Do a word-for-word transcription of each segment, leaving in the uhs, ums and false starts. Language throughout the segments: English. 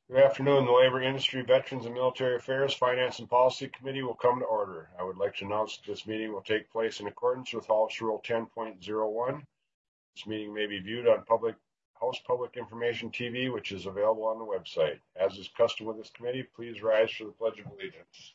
Good afternoon. The Labor, Industry, Veterans, and Military Affairs Finance and Policy Committee will come to order. I would like to announce that this meeting will take place in accordance with House Rule ten point oh one. This meeting may be viewed on public House Public Information T V, which is available on the website. As is custom with this committee, please rise for the Pledge of Allegiance.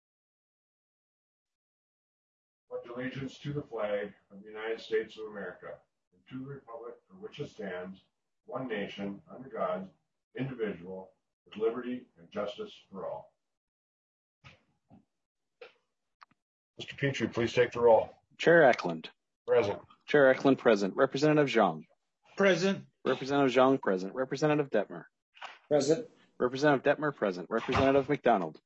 Pledge allegiance to the flag of the United States of America and to the republic for which it stands, one nation, under God, indivisible, with liberty and justice for all. Mister Petrie, please take the roll. Chair Eklund. Present. Chair Eklund present. Representative Zhang. Present. Representative Zhang present. Representative Detmer. Present. Representative Detmer present. Representative McDonald.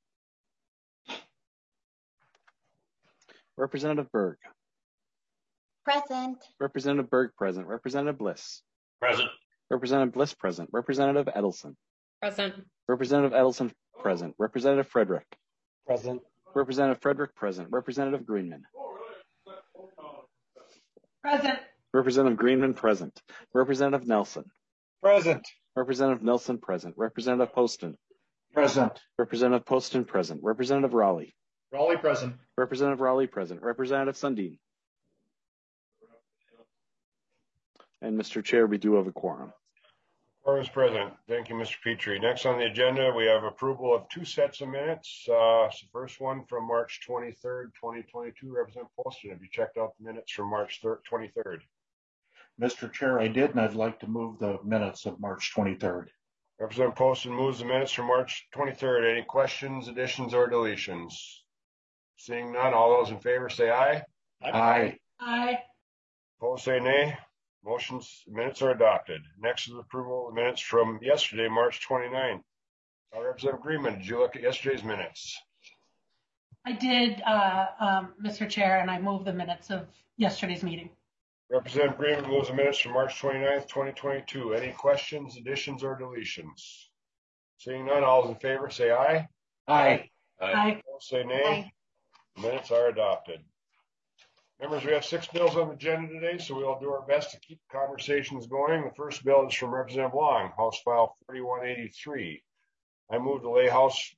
Representative Berg. Present. Representative Berg present. Representative Bliss. Present. Representative Bliss present. Representative Edelson. Present. Representative Edelson present. Representative Frederick. Present. Representative Frederick present. Representative Greenman. Present. Representative Greenman present. Representative Nelson. Present. Representative Nelson present. Representative Poston. Present. Representative Poston present. Representative Raleigh. Raleigh present. Representative Raleigh present. Representative Sundin. And Mister Chair, we do have a quorum. Quorum is present. Thank you, Mister Petrie. Next on the agenda, we have approval of two sets of minutes. Uh, the first one from March twenty-third, twenty twenty-two. Representative Poston, have you checked out the minutes from March twenty-third? Mister Chair, I did, and I'd like to move the minutes of March twenty-third. Representative Poston moves the minutes from March twenty-third. Any questions, additions, or deletions? Seeing none, all those in favor say aye. Aye. Aye. Opposed say nay. Motions, minutes are adopted. Next is approval of the minutes from yesterday, March twenty-ninth. Uh, Representative Greenman, did you look at yesterday's minutes? I did, uh, um, Mister Chair, and I moved the minutes of yesterday's meeting. Representative Greenman moves the minutes from March twenty-ninth, twenty twenty-two. Any questions, additions, or deletions? Seeing none, all those in favor say aye. Aye. Aye. Opposed say nay. Aye. Minutes are adopted. Members, we have six bills on the agenda today, so we'll do our best to keep conversations going. The first bill is from Representative Long, House File forty-one eighty-three. I move to lay House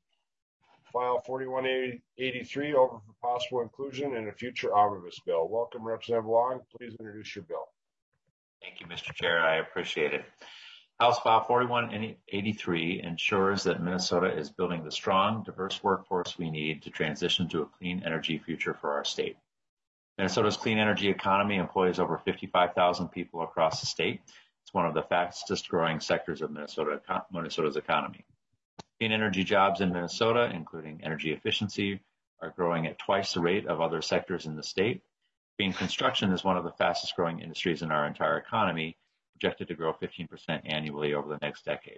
File forty-one eighty-three over for possible inclusion in a future omnibus bill. Welcome, Representative Long. Please introduce your bill. Thank you, Mister Chair. I appreciate it. House File forty-one eighty-three ensures that Minnesota is building the strong, diverse workforce we need to transition to a clean energy future for our state. Minnesota's clean energy economy employs over fifty-five thousand people across the state. It's one of the fastest growing sectors of Minnesota, Minnesota's economy. Clean energy jobs in Minnesota, including energy efficiency, are growing at twice the rate of other sectors in the state. Green construction is one of the fastest growing industries in our entire economy, projected to grow fifteen percent annually over the next decade.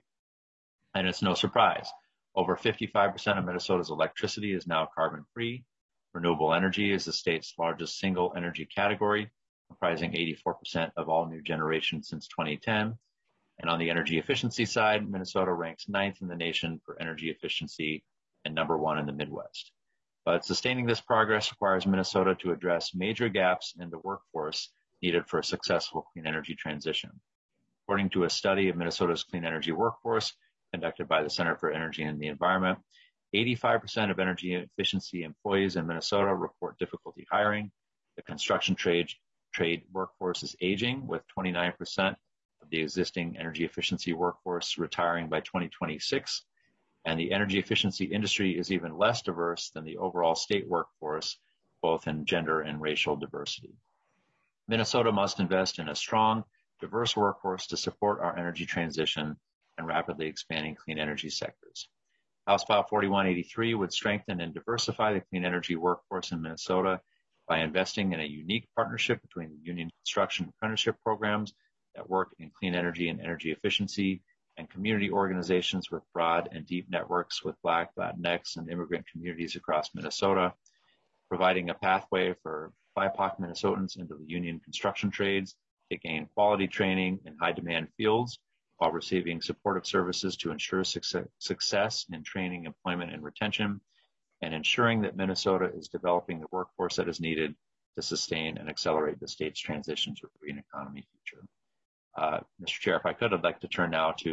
And it's no surprise, over fifty-five percent of Minnesota's electricity is now carbon free. Renewable energy is the state's largest single energy category, comprising eighty-four percent of all new generation since twenty ten. And on the energy efficiency side, Minnesota ranks ninth in the nation for energy efficiency and number one in the Midwest. But sustaining this progress requires Minnesota to address major gaps in the workforce needed for a successful clean energy transition. According to a study of Minnesota's clean energy workforce conducted by the Center for Energy and the Environment, eighty-five percent of energy efficiency employees in Minnesota report difficulty hiring. The construction trade, trade workforce is aging, with twenty-nine percent of the existing energy efficiency workforce retiring by twenty twenty-six. And the energy efficiency industry is even less diverse than the overall state workforce, both in gender and racial diversity. Minnesota must invest in a strong, diverse workforce to support our energy transition and rapidly expanding clean energy sectors. House File forty-one eighty-three would strengthen and diversify the clean energy workforce in Minnesota by investing in a unique partnership between the union construction apprenticeship programs that work in clean energy and energy efficiency and community organizations with broad and deep networks with Black, Latinx, and immigrant communities across Minnesota, providing a pathway for B I P O C Minnesotans into the union construction trades to gain quality training in high-demand fields, while receiving supportive services to ensure success in training, employment, and retention, and ensuring that Minnesota is developing the workforce that is needed to sustain and accelerate the state's transition to a green economy future. Uh, Mister Chair, if I could, I'd like to turn now to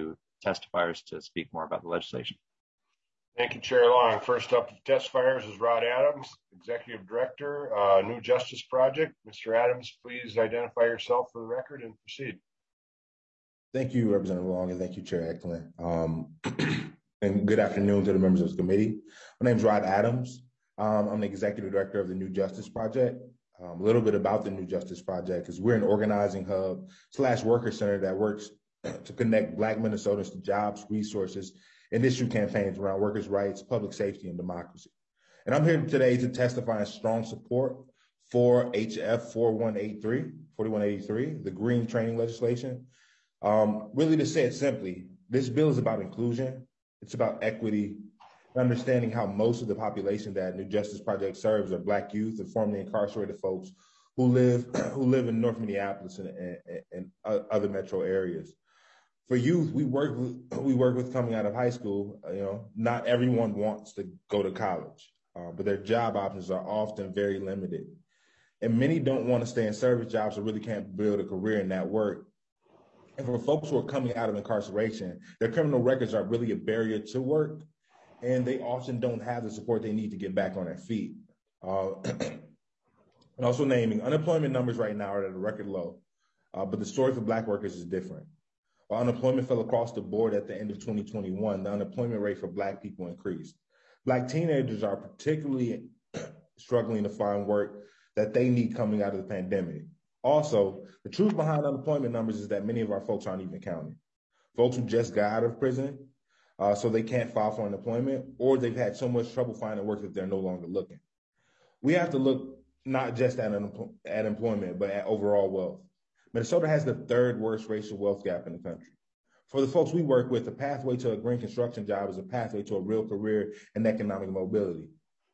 testifiers to speak more about the legislation. Thank you, Chair Long. First up to testifiers is Rod Adams, Executive Director, uh, New Justice Project. Mister Adams, please identify yourself for the record and proceed. Thank you, Representative Long, and thank you, Chair Eklund. Um, and good afternoon to the members of the committee. My name is Rod Adams. Um, I'm the Executive Director of the New Justice Project. Um, a little bit about the New Justice Project is we're an organizing hub slash worker center that works to connect Black Minnesotans to jobs, resources, and issue campaigns around workers' rights, public safety, and democracy. And I'm here today to testify in strong support for H F forty-one eighty-three, the green training legislation. Um, really, to say it simply, this bill is about inclusion. It's about equity, understanding how most of the population that New Justice Project serves are Black youth and formerly incarcerated folks who live who live in North Minneapolis and, and, and other metro areas. For youth, we work with, we work with coming out of high school. You know, not everyone wants to go to college, uh, but their job options are often very limited, and many don't want to stay in service jobs or really can't build a career in that work. And for folks who are coming out of incarceration, their criminal records are really a barrier to work, and they often don't have the support they need to get back on their feet. Uh, and also naming, unemployment numbers right now are at a record low, uh, but the story for Black workers is different. While unemployment fell across the board at the end of twenty twenty-one, the unemployment rate for Black people increased. Black teenagers are particularly struggling to find work that they need coming out of the pandemic. Also, the truth behind unemployment numbers is that many of our folks aren't even counted. Folks who just got out of prison, uh, so they can't file for unemployment, or they've had so much trouble finding work that they're no longer looking. We have to look not just at, un- at employment, but at overall wealth. Minnesota has the third worst racial wealth gap in the country. For the folks we work with, the pathway to a green construction job is a pathway to a real career and economic mobility.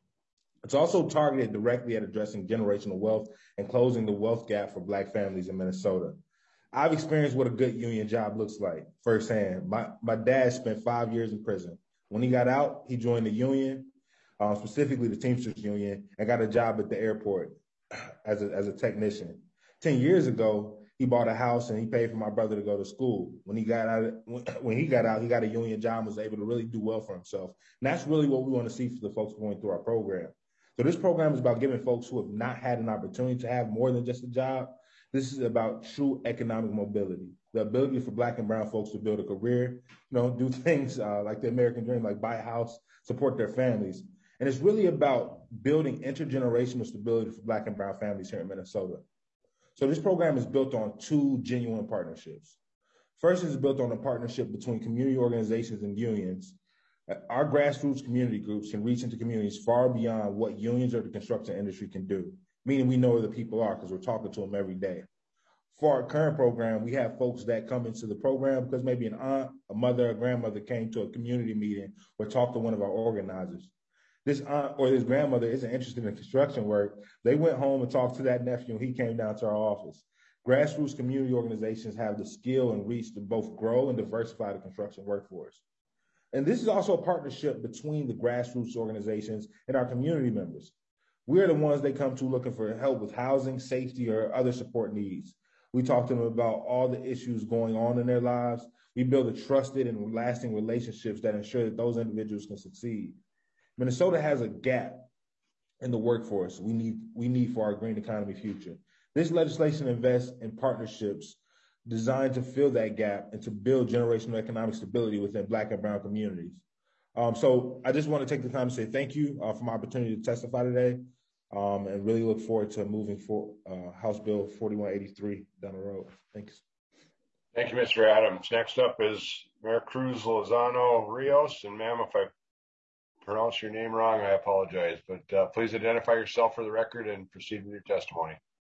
It's also targeted directly at addressing generational wealth and closing the wealth gap for Black families in Minnesota. I've experienced what a good union job looks like firsthand. My, my dad spent five years in prison. When he got out, he joined the union, uh, specifically the Teamsters Union, and got a job at the airport as a, as a technician. Ten years ago, he bought a house and he paid for my brother to go to school. When he got out, when he got out, he got a union job and was able to really do well for himself. And that's really what we want to see for the folks going through our program. So this program is about giving folks who have not had an opportunity to have more than just a job. This is about true economic mobility, the ability for Black and brown folks to build a career, you know, do things uh, like the American dream, like buy a house, support their families. And it's really about building intergenerational stability for Black and brown families here in Minnesota. So this program is built on two genuine partnerships. First is built on a partnership between community organizations and unions. Our grassroots community groups can reach into communities far beyond what unions or the construction industry can do, meaning we know where the people are because we're talking to them every day. For our current program, we have folks that come into the program because maybe an aunt, a mother, a grandmother came to a community meeting or talked to one of our organizers. This aunt or this grandmother isn't interested in construction work. They went home and talked to that nephew and he came down to our office. Grassroots community organizations have the skill and reach to both grow and diversify the construction workforce. And this is also a partnership between the grassroots organizations and our community members. We're the ones they come to looking for help with housing, safety, or other support needs. We talk to them about all the issues going on in their lives. We build a trusted and lasting relationships that ensure that those individuals can succeed. Minnesota has a gap in the workforce we need, we need for our green economy future. This legislation invests in partnerships designed to fill that gap and to build generational economic stability within Black and brown communities. Um, so I just want to take the time to say thank you uh, for my opportunity to testify today um, and really look forward to moving for uh, House Bill forty-one eighty-three down the road. Thanks. Thank you, Mister Adams. Next up is Mayor Cruz Lozano Rios. And ma'am, if I pronounce your name wrong, I apologize. But uh, please identify yourself for the record and proceed with your testimony.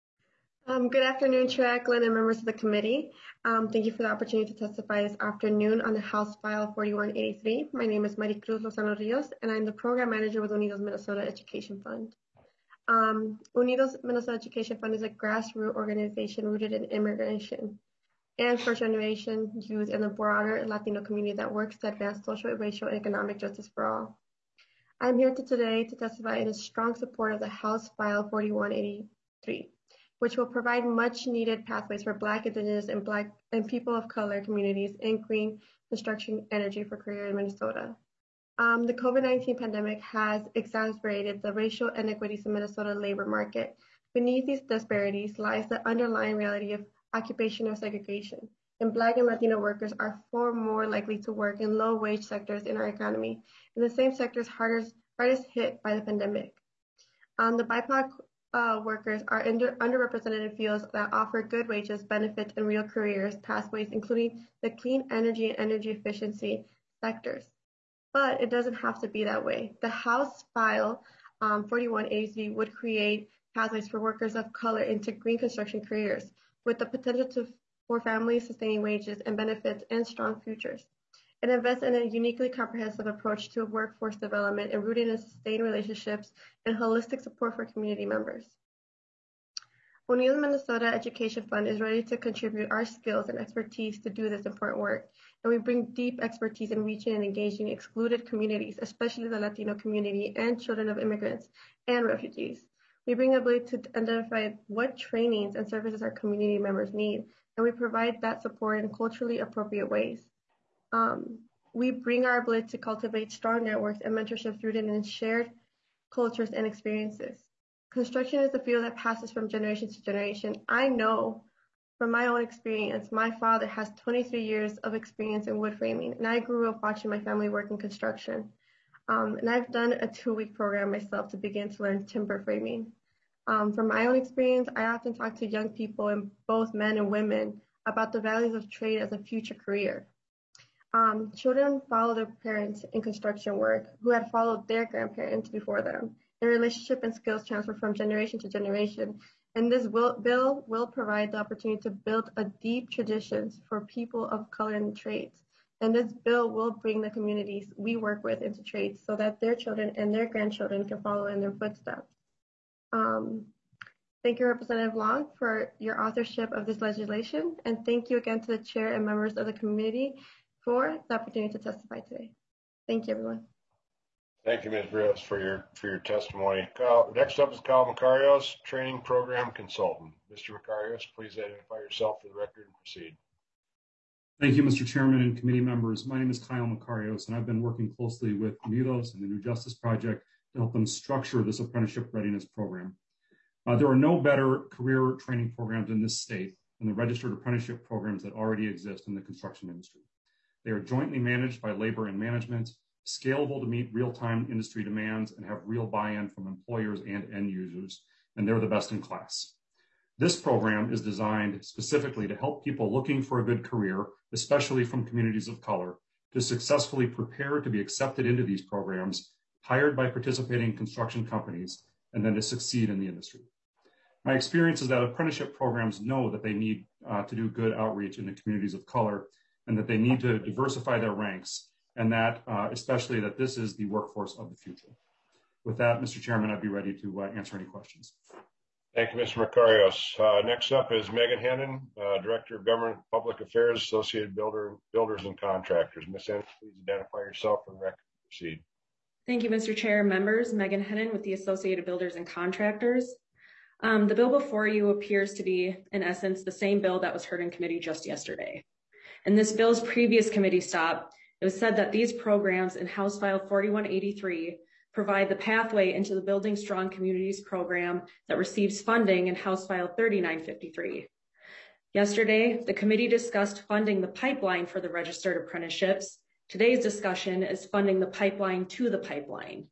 Um, good afternoon, Chair Eklund and members of the committee. Um, thank you for the opportunity to testify this afternoon on the House File forty-one eighty-three. My name is Maricruz Lozano Rios, and I'm the program manager with Unidos Minnesota Education Fund. Um, Unidos Minnesota Education Fund is a grassroots organization rooted in immigration and first-generation youth and the broader Latino community that works to advance social, racial, and economic justice for all. I'm here to today to testify in strong support of the House File forty-one eighty-three. which will provide much needed pathways for Black, Indigenous, and Black and people of color communities in green construction energy for career in Minnesota. Um, the COVID nineteen pandemic has exacerbated the racial inequities in Minnesota labor market. Beneath these disparities lies the underlying reality of occupational segregation, and Black and Latino workers are far more likely to work in low-wage sectors in our economy, and the same sectors hardest, hardest hit by the pandemic. Um, the B I P O C uh, workers are under, underrepresented in fields that offer good wages, benefits, and real careers pathways, including the clean energy and energy efficiency sectors. But it doesn't have to be that way. The House File um, forty-one eighty-three would create pathways for workers of color into green construction careers with the potential to, for families sustaining wages and benefits and strong futures. It invests in a uniquely comprehensive approach to workforce development and rooted in sustained relationships and holistic support for community members. O'Neill Minnesota Education Fund is ready to contribute our skills and expertise to do this important work, and we bring deep expertise in reaching and engaging excluded communities, especially the Latino community and children of immigrants and refugees. We bring the ability to identify what trainings and services our community members need, and we provide that support in culturally appropriate ways. Um, we bring our ability to cultivate strong networks and mentorships rooted in shared cultures and experiences. Construction is a field that passes from generation to generation. I know from my own experience, my father has twenty-three years of experience in wood framing, and I grew up watching my family work in construction. Um, and I've done a two-week program myself to begin to learn timber framing. Um, from my own experience, I often talk to young people, and both men and women, about the values of trade as a future career. Um, children follow their parents in construction work who had followed their grandparents before them. Their relationship and skills transfer from generation to generation, and this will, bill will provide the opportunity to build a deep traditions for people of color in trades. And this bill will bring the communities we work with into trades so that their children and their grandchildren can follow in their footsteps. Um, thank you, Representative Long, for your authorship of this legislation, and thank you again to the chair and members of the committee for the opportunity to testify today. Thank you, everyone. Thank you, Miz Rios, for your for your testimony. Kyle, next up is Kyle Macarios, Training Program Consultant. Mister Macarios, please identify yourself for the record and proceed. Thank you, Mister Chairman and committee members. My name is Kyle Macarios, and I've been working closely with Unidos and the New Justice Project to help them structure this apprenticeship readiness program. Uh, there are no better career training programs in this state than the registered apprenticeship programs that already exist in the construction industry. They are jointly managed by labor and management, scalable to meet real-time industry demands, and have real buy-in from employers and end users, and they're the best in class. This program is designed specifically to help people looking for a good career, especially from communities of color, to successfully prepare to be accepted into these programs, hired by participating construction companies, and then to succeed in the industry. My experience is that apprenticeship programs know that they need uh, to do good outreach in the communities of color, and that they need to diversify their ranks, and that uh, especially that this is the workforce of the future. With that, Mister Chairman, I'd be ready to uh, answer any questions. Thank you, Mister Macarios. Uh, next up is Megan Hennon, uh, Director of Government Public Affairs, Associated Builder, Builders and Contractors. Miz Hennon, please identify yourself for the record and proceed. Thank you, Mister Chair and members. Megan Hennon with the Associated Builders and Contractors. Um, the bill before you appears to be, in essence, the same bill that was heard in committee just yesterday. In this bill's previous committee stop, it was said that these programs in House File forty-one eighty-three provide the pathway into the Building Strong Communities program that receives funding in House File thirty-nine fifty-three. Yesterday, the committee discussed funding the pipeline for the registered apprenticeships. Today's discussion is funding the pipeline to the pipeline.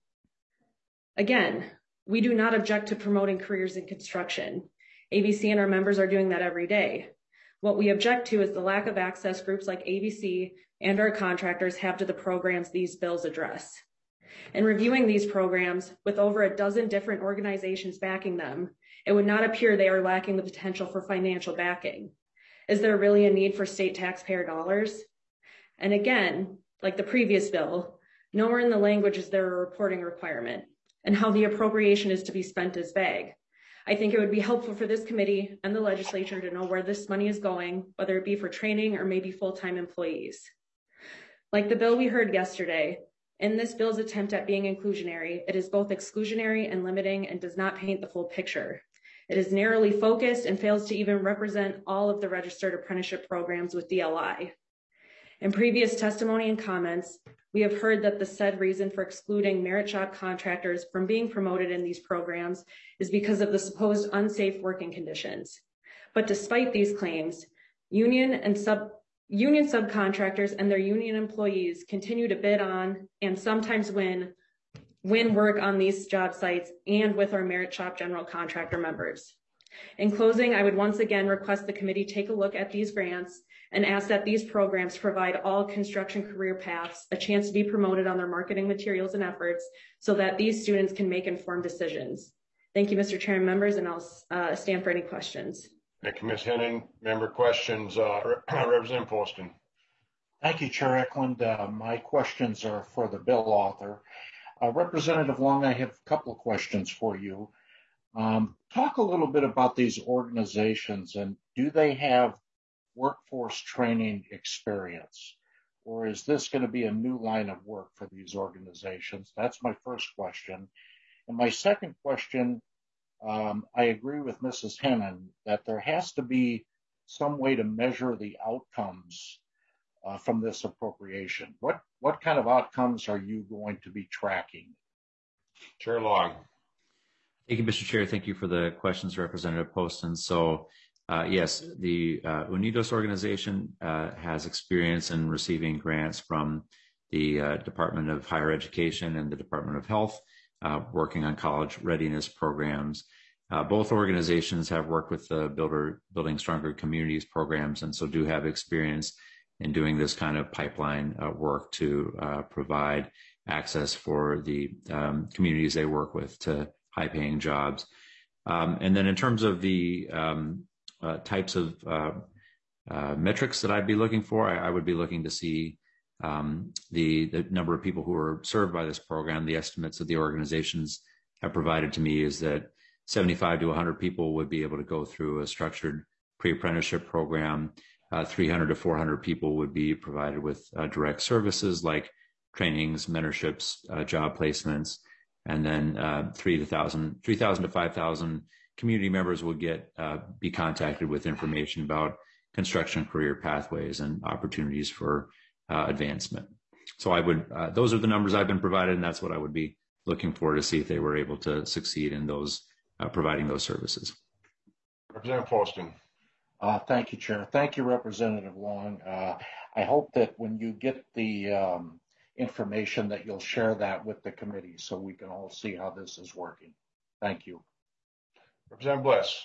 Again, we do not object to promoting careers in construction. A B C and our members are doing that every day. What we object to is the lack of access groups like A B C and our contractors have to the programs these bills address. In reviewing these programs, with over a dozen different organizations backing them, it would not appear they are lacking the potential for financial backing. Is there really a need for state taxpayer dollars? And again, like the previous bill, nowhere in the language is there a reporting requirement, and how the appropriation is to be spent is vague. I think it would be helpful for this committee and the legislature to know where this money is going, whether it be for training or maybe full-time employees. Like the bill we heard yesterday, in this bill's attempt at being inclusionary, it is both exclusionary and limiting and does not paint the full picture. It is narrowly focused and fails to even represent all of the registered apprenticeship programs with D L I. In previous testimony and comments, we have heard that the said reason for excluding merit shop contractors from being promoted in these programs is because of the supposed unsafe working conditions. But despite these claims, union and sub union subcontractors and their union employees continue to bid on and sometimes win win work on these job sites and with our merit shop general contractor members. In closing, I would once again request the committee take a look at these grants and ask that these programs provide all construction career paths a chance to be promoted on their marketing materials and efforts so that these students can make informed decisions. Thank you, Mister Chair and members, and I'll uh, stand for any questions. Thank you, Miz Henning. Member questions, uh, Representative Poston. Thank you, Chair Eklund. Uh, my questions are for the bill author. Uh, Representative Long, I have a couple of questions for you. Um, talk a little bit about these organizations, and do they have workforce training experience, or is this going to be a new line of work for these organizations? That's my first question. And my second question, um, I agree with Missus Hennon that there has to be some way to measure the outcomes uh, from this appropriation. What, what kind of outcomes are you going to be tracking? Chair Long. Thank you, Mister Chair. Thank you for the questions, Representative Poston. So, uh, yes, the uh, Unidos organization uh, has experience in receiving grants from the uh, Department of Higher Education and the Department of Health, uh, working on college readiness programs. Uh, both organizations have worked with the Builder, Building Stronger Communities programs, and so do have experience in doing this kind of pipeline uh, work to uh, provide access for the um, communities they work with to high-paying jobs. Um, and then in terms of the um, uh, types of uh, uh, metrics that I'd be looking for, I, I would be looking to see um, the, the number of people who are served by this program. The estimates that the organizations have provided to me is that seventy-five to one hundred people would be able to go through a structured pre-apprenticeship program. Uh, three hundred to four hundred people would be provided with uh, direct services like trainings, mentorships, uh, job placements. And then uh, three thousand to five thousand community members would get uh, be contacted with information about construction career pathways and opportunities for uh, advancement. So I would, uh, those are the numbers I've been provided, and that's what I would be looking for to see if they were able to succeed in those uh, providing those services. Representative Poston. Uh, thank you, Chair. Thank you, Representative Long. Uh, I hope that when you get the um, information that you'll share that with the committee so we can all see how this is working. Thank you. Representative Bliss.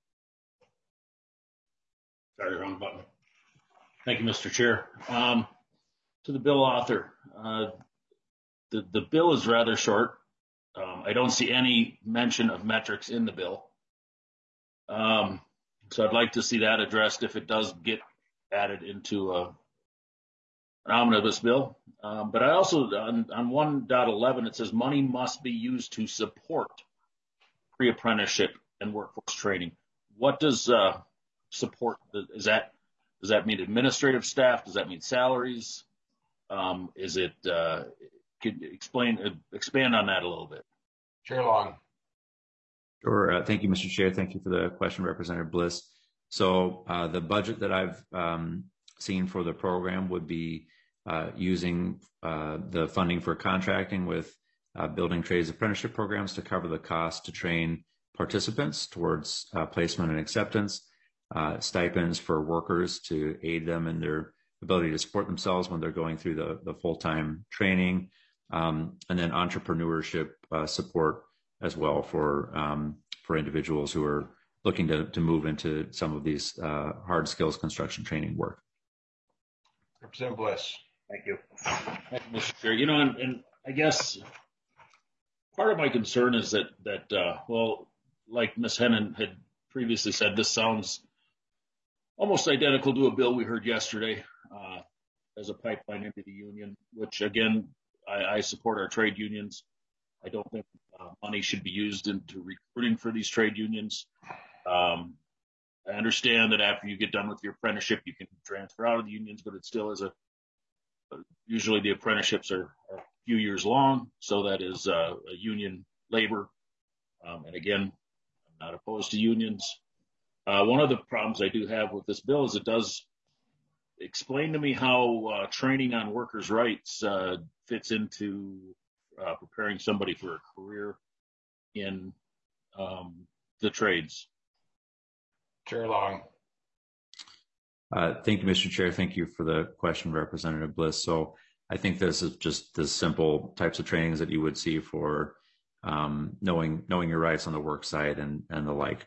Sorry, wrong button. Thank you, Mister Chair. Um, to the bill author, uh, the, the bill is rather short. Um, I don't see any mention of metrics in the bill. Um, so I'd like to see that addressed if it does get added into a, an omnibus bill. Um, but I also, on, on one point eleven, it says money must be used to support pre-apprenticeship and workforce training. What does uh, support, is that, does that mean administrative staff? Does that mean salaries? Um, is it, uh, could you explain, uh, expand on that a little bit? Chair Long. Sure. Uh, thank you, Mister Chair. Thank you for the question, Representative Bliss. So uh, the budget that I've um, seen for the program would be uh, using uh, the funding for contracting with uh, building trades apprenticeship programs to cover the cost to train participants towards uh, placement and acceptance, uh, stipends for workers to aid them in their ability to support themselves when they're going through the, the full-time training, um, and then entrepreneurship uh, support as well for um, for individuals who are looking to, to move into some of these uh, hard skills construction training work. Representative Bliss. Thank you. Thank you, Mister Chair. You know, and, and I guess part of my concern is that, that uh, well, like Miz Hennon had previously said, this sounds almost identical to a bill we heard yesterday uh, as a pipeline into the union, which, again, I, I support our trade unions. I don't think uh, money should be used into recruiting for these trade unions. Um, I understand that after you get done with your apprenticeship, you can transfer out of the unions, but it still is a, usually the apprenticeships are, are a few years long. So that is uh, a union labor. Um, and again, I'm not opposed to unions. Uh, one of the problems I do have with this bill is it does explain to me how uh, training on workers' rights uh, fits into uh, preparing somebody for a career in um, the trades. Chair Long. Uh, thank you, Mister Chair. Thank you for the question, Representative Bliss. So I think this is just the simple types of trainings that you would see for um, knowing knowing your rights on the work site and, and the like.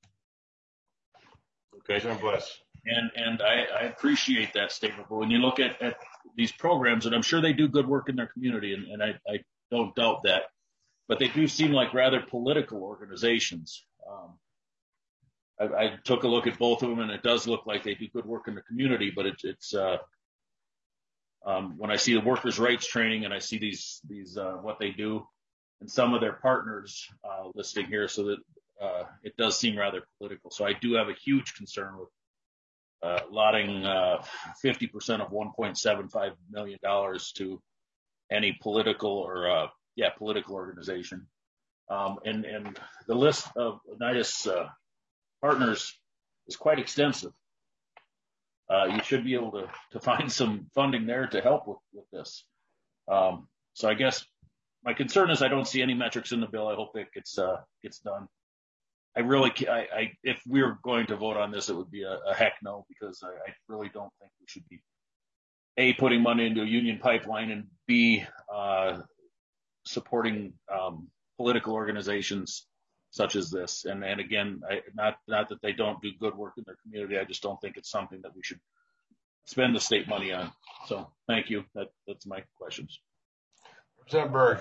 Okay. Representative Bliss. And and I, I appreciate that statement. But when you look at, at these programs, and I'm sure they do good work in their community, and, and I, I don't doubt that, but they do seem like rather political organizations. Um, I, I took a look at both of them, and it does look like they do good work in the community, but it, it's uh, um, when I see the workers' rights training and I see these these uh, what they do and some of their partners uh, listing here, so that uh, it does seem rather political. So I do have a huge concern with uh, allotting uh, fifty percent of one point seven five million dollars to any political or uh, yeah political organization, um, and and the list of Unitas uh, partners is quite extensive. Uh, you should be able to, to find some funding there to help with, with this. Um, so I guess my concern is I don't see any metrics in the bill. I hope it gets uh, gets done. I really, I, I if we were going to vote on this, it would be a, a heck no, because I, I really don't think we should be A, putting money into a union pipeline, and B, uh, supporting um, political organizations such as this. And, and again, I, not not that they don't do good work in their community. I just don't think it's something that we should spend the state money on. So thank you. That, that's my questions. Representative Berg.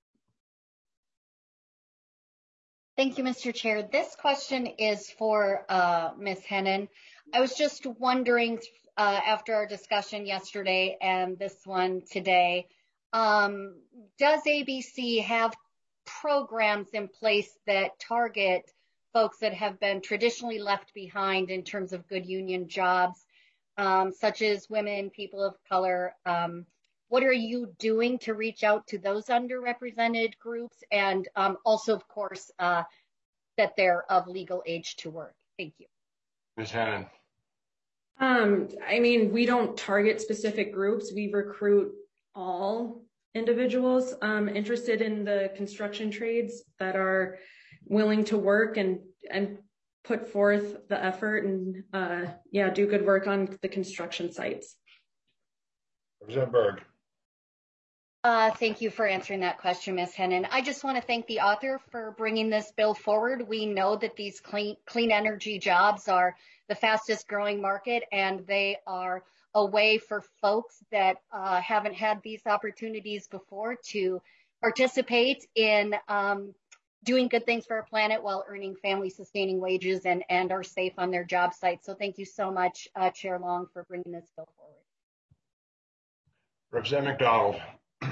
Thank you, Mister Chair. This question is for uh, Miz Hennon. I was just wondering, uh, after our discussion yesterday and this one today, um, does A B C have programs in place that target folks that have been traditionally left behind in terms of good union jobs, um, such as women, people of color? Um, what are you doing to reach out to those underrepresented groups? And um, also, of course, uh, that they're of legal age to work. Thank you. Miz Hennon. Um, I mean, we don't target specific groups. We recruit all individuals um, interested in the construction trades that are willing to work and and put forth the effort and uh, yeah, do good work on the construction sites. Representative Berg. Uh, thank you for answering that question, Miz Hennon. I just want to thank the author for bringing this bill forward. We know that these clean, clean energy jobs are the fastest growing market, and they are a way for folks that uh, haven't had these opportunities before to participate in um, doing good things for our planet while earning family sustaining wages and, and are safe on their job sites. So thank you so much, uh, Chair Long, for bringing this bill forward. Representative McDonald.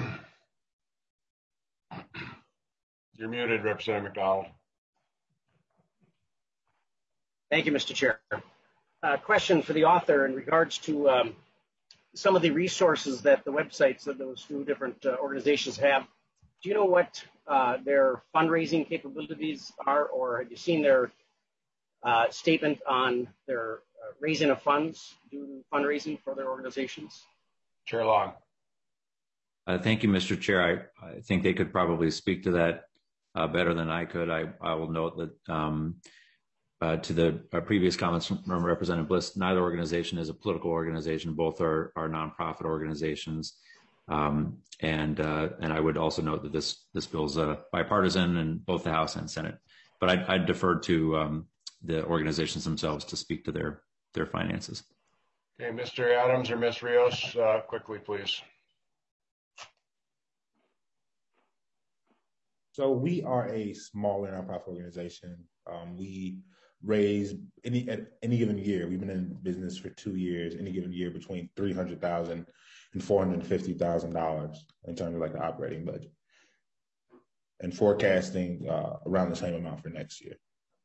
You're muted, Representative McDonald. Thank you, Mister Chair. Uh, question for the author in regards to um, some of the resources that the websites that those two different uh, organizations have. Do you know what uh, their fundraising capabilities are, or have you seen their uh, statement on their uh, raising of funds, due fundraising for their organizations? Chair Long. Uh, thank you, Mister Chair. I, I think they could probably speak to that uh, better than I could. I, I will note that um, uh, to the uh, previous comments from, from Representative Bliss, neither organization is a political organization. Both are, are nonprofit organizations. Um, and uh, and I would also note that this this bill is uh, bipartisan in both the House and Senate. But I'd, I'd defer to um, the organizations themselves to speak to their their finances. Okay, Mister Adams or Miz Rios, uh, quickly, please. So we are a smaller nonprofit organization. Um, we raise any at any given year. We've been in business for two years. Any given year, between three hundred thousand and four hundred fifty thousand dollars in terms of like the operating budget, and forecasting uh, around the same amount for next year.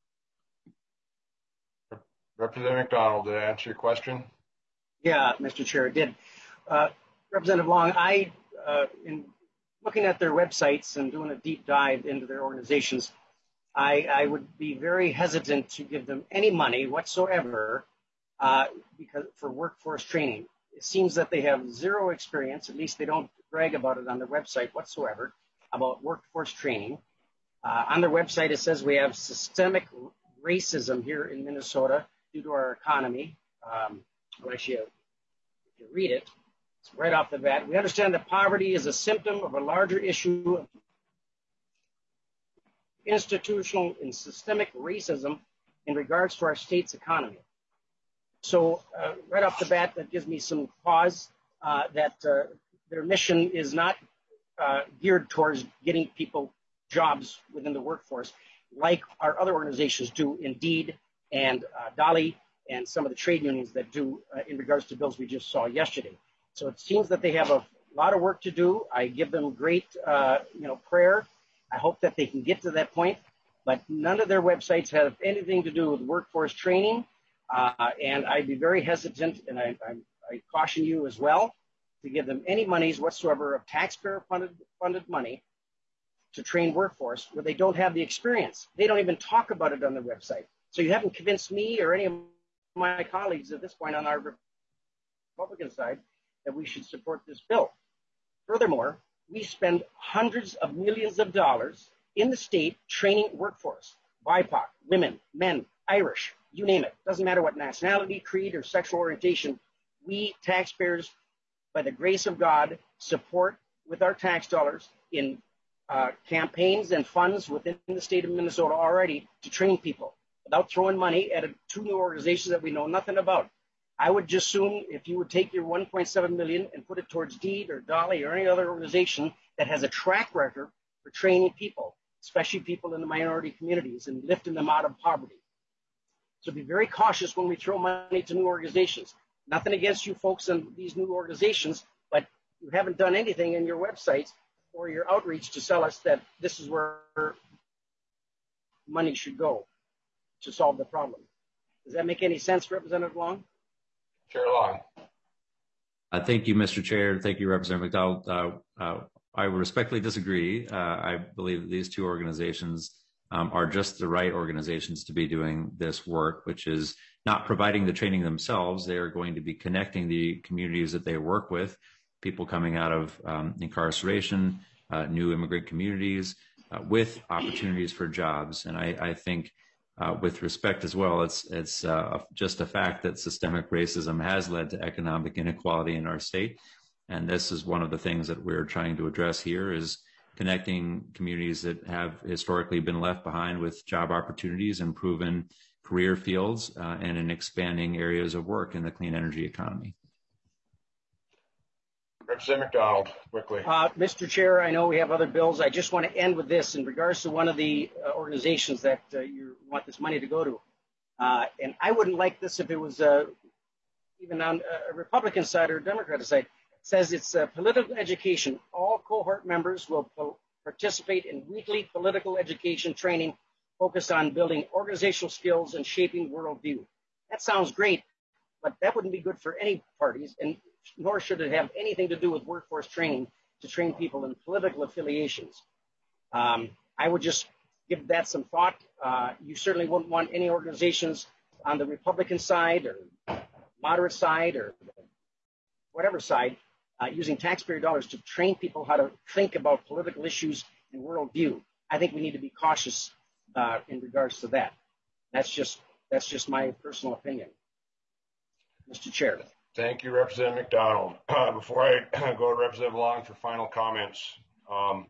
Representative McDonald, did I answer your question? Yeah, Mister Chair, it did. Uh, Representative Long, I uh, in looking at their websites and doing a deep dive into their organizations, I, I would be very hesitant to give them any money whatsoever uh, because for workforce training. It seems that they have zero experience, at least they don't brag about it on their website whatsoever, about workforce training. Uh, on their website, it says we have systemic racism here in Minnesota due to our economy. Um, well, actually, if you read it, it's right off the bat. We understand that poverty is a symptom of a larger issue of institutional and systemic racism in regards to our state's economy. So uh, right off the bat, that gives me some pause uh, that uh, their mission is not uh, geared towards getting people jobs within the workforce like our other organizations do, Indeed and uh, Dolly and some of the trade unions that do uh, in regards to bills we just saw yesterday. So it seems that they have a lot of work to do. I give them great uh, you know, prayer. I hope that they can get to that point, but none of their websites have anything to do with workforce training. Uh, and I'd be very hesitant, and I, I, I caution you as well, to give them any monies whatsoever of taxpayer-funded funded money to train workforce where they don't have the experience. They don't even talk about it on their website. So you haven't convinced me or any of my colleagues at this point on our Republican side that we should support this bill. Furthermore, we spend hundreds of millions of dollars in the state training workforce, B I P O C, women, men, Irish, you name it. Doesn't matter what nationality, creed, or sexual orientation. We taxpayers, by the grace of God, support with our tax dollars in uh, campaigns and funds within the state of Minnesota already to train people without throwing money at a, two new organizations that we know nothing about. I would just assume if you would take your one point seven million dollars and put it towards Deed or Dolly or any other organization that has a track record for training people, especially people in the minority communities, and lifting them out of poverty. So be very cautious when we throw money to new organizations. Nothing against you folks in these new organizations, but you haven't done anything in your websites or your outreach to sell us that this is where money should go to solve the problem. Does that make any sense, Representative Long? Chair Long. Uh, thank you, Mister Chair. Thank you, Representative McDowell. Uh, uh, I respectfully disagree. Uh, I believe that these two organizations um, are just the right organizations to be doing this work, which is not providing the training themselves. They are going to be connecting the communities that they work with, people coming out of um, incarceration, uh, new immigrant communities, uh, with opportunities for jobs. And I, I think uh, with respect as well, it's, it's uh, just a fact that systemic racism has led to economic inequality in our state. And this is one of the things that we're trying to address here, is connecting communities that have historically been left behind with job opportunities and proven career fields uh, and in expanding areas of work in the clean energy economy. Representative McDonald, quickly. Uh, Mister Chair, I know we have other bills. I just want to end with this in regards to one of the uh, organizations that uh, you want this money to go to. Uh, and I wouldn't like this if it was uh, even on a Republican side or a Democratic side. It says it's uh, political education. All cohort members will po- participate in weekly political education training focused on building organizational skills and shaping worldview. That sounds great, but that wouldn't be good for any parties, and nor should it have anything to do with workforce training to train people in political affiliations. Um, I would just give that some thought. Uh, you certainly wouldn't want any organizations on the Republican side or moderate side or whatever side uh, using taxpayer dollars to train people how to think about political issues and worldview. I think we need to be cautious uh, in regards to that. That's just that's just my personal opinion, Mister Chair. Thank you, Representative McDonald. Uh, before I go to Representative Long for final comments, um,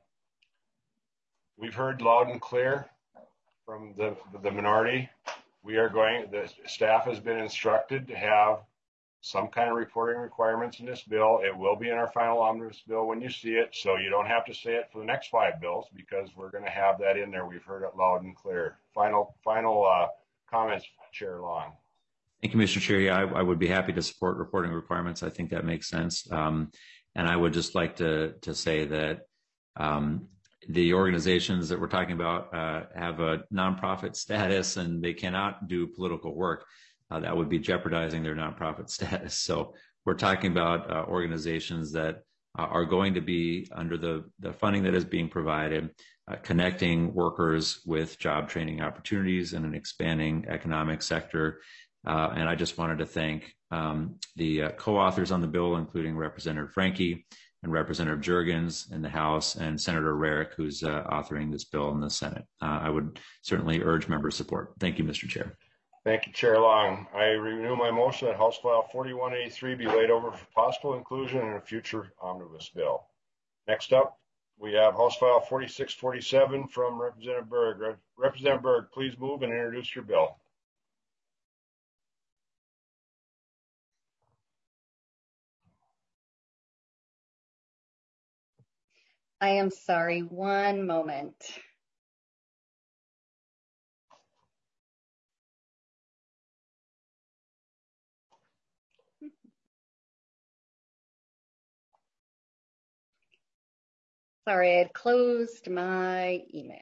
we've heard loud and clear from the, the minority. We are going, the staff has been instructed to have some kind of reporting requirements in this bill. It will be in our final omnibus bill when you see it, so you don't have to say it for the next five bills because we're going to have that in there. We've heard it loud and clear. Final, final uh, comments, Chair Long. Thank you, Mister Chair. Yeah, I, I would be happy to support reporting requirements. I think that makes sense. Um, and I would just like to, to say that um, the organizations that we're talking about uh, have a nonprofit status and they cannot do political work. Uh, that would be jeopardizing their nonprofit status. So we're talking about uh, organizations that uh, are going to be, under the, the funding that is being provided, uh, connecting workers with job training opportunities in an expanding economic sector. Uh, and I just wanted to thank um, the uh, co-authors on the bill, including Representative Franke and Representative Jurgens in the House, and Senator Rarick, who's uh, authoring this bill in the Senate. Uh, I would certainly urge member support. Thank you, Mister Chair. Thank you, Chair Long. I renew my motion that House File forty-one eighty-three be laid over for possible inclusion in a future omnibus bill. Next up, we have House File forty-six forty-seven from Representative Berg. Re- Representative Berg, please move and introduce your bill. I am sorry, one moment. Sorry, I had closed my email.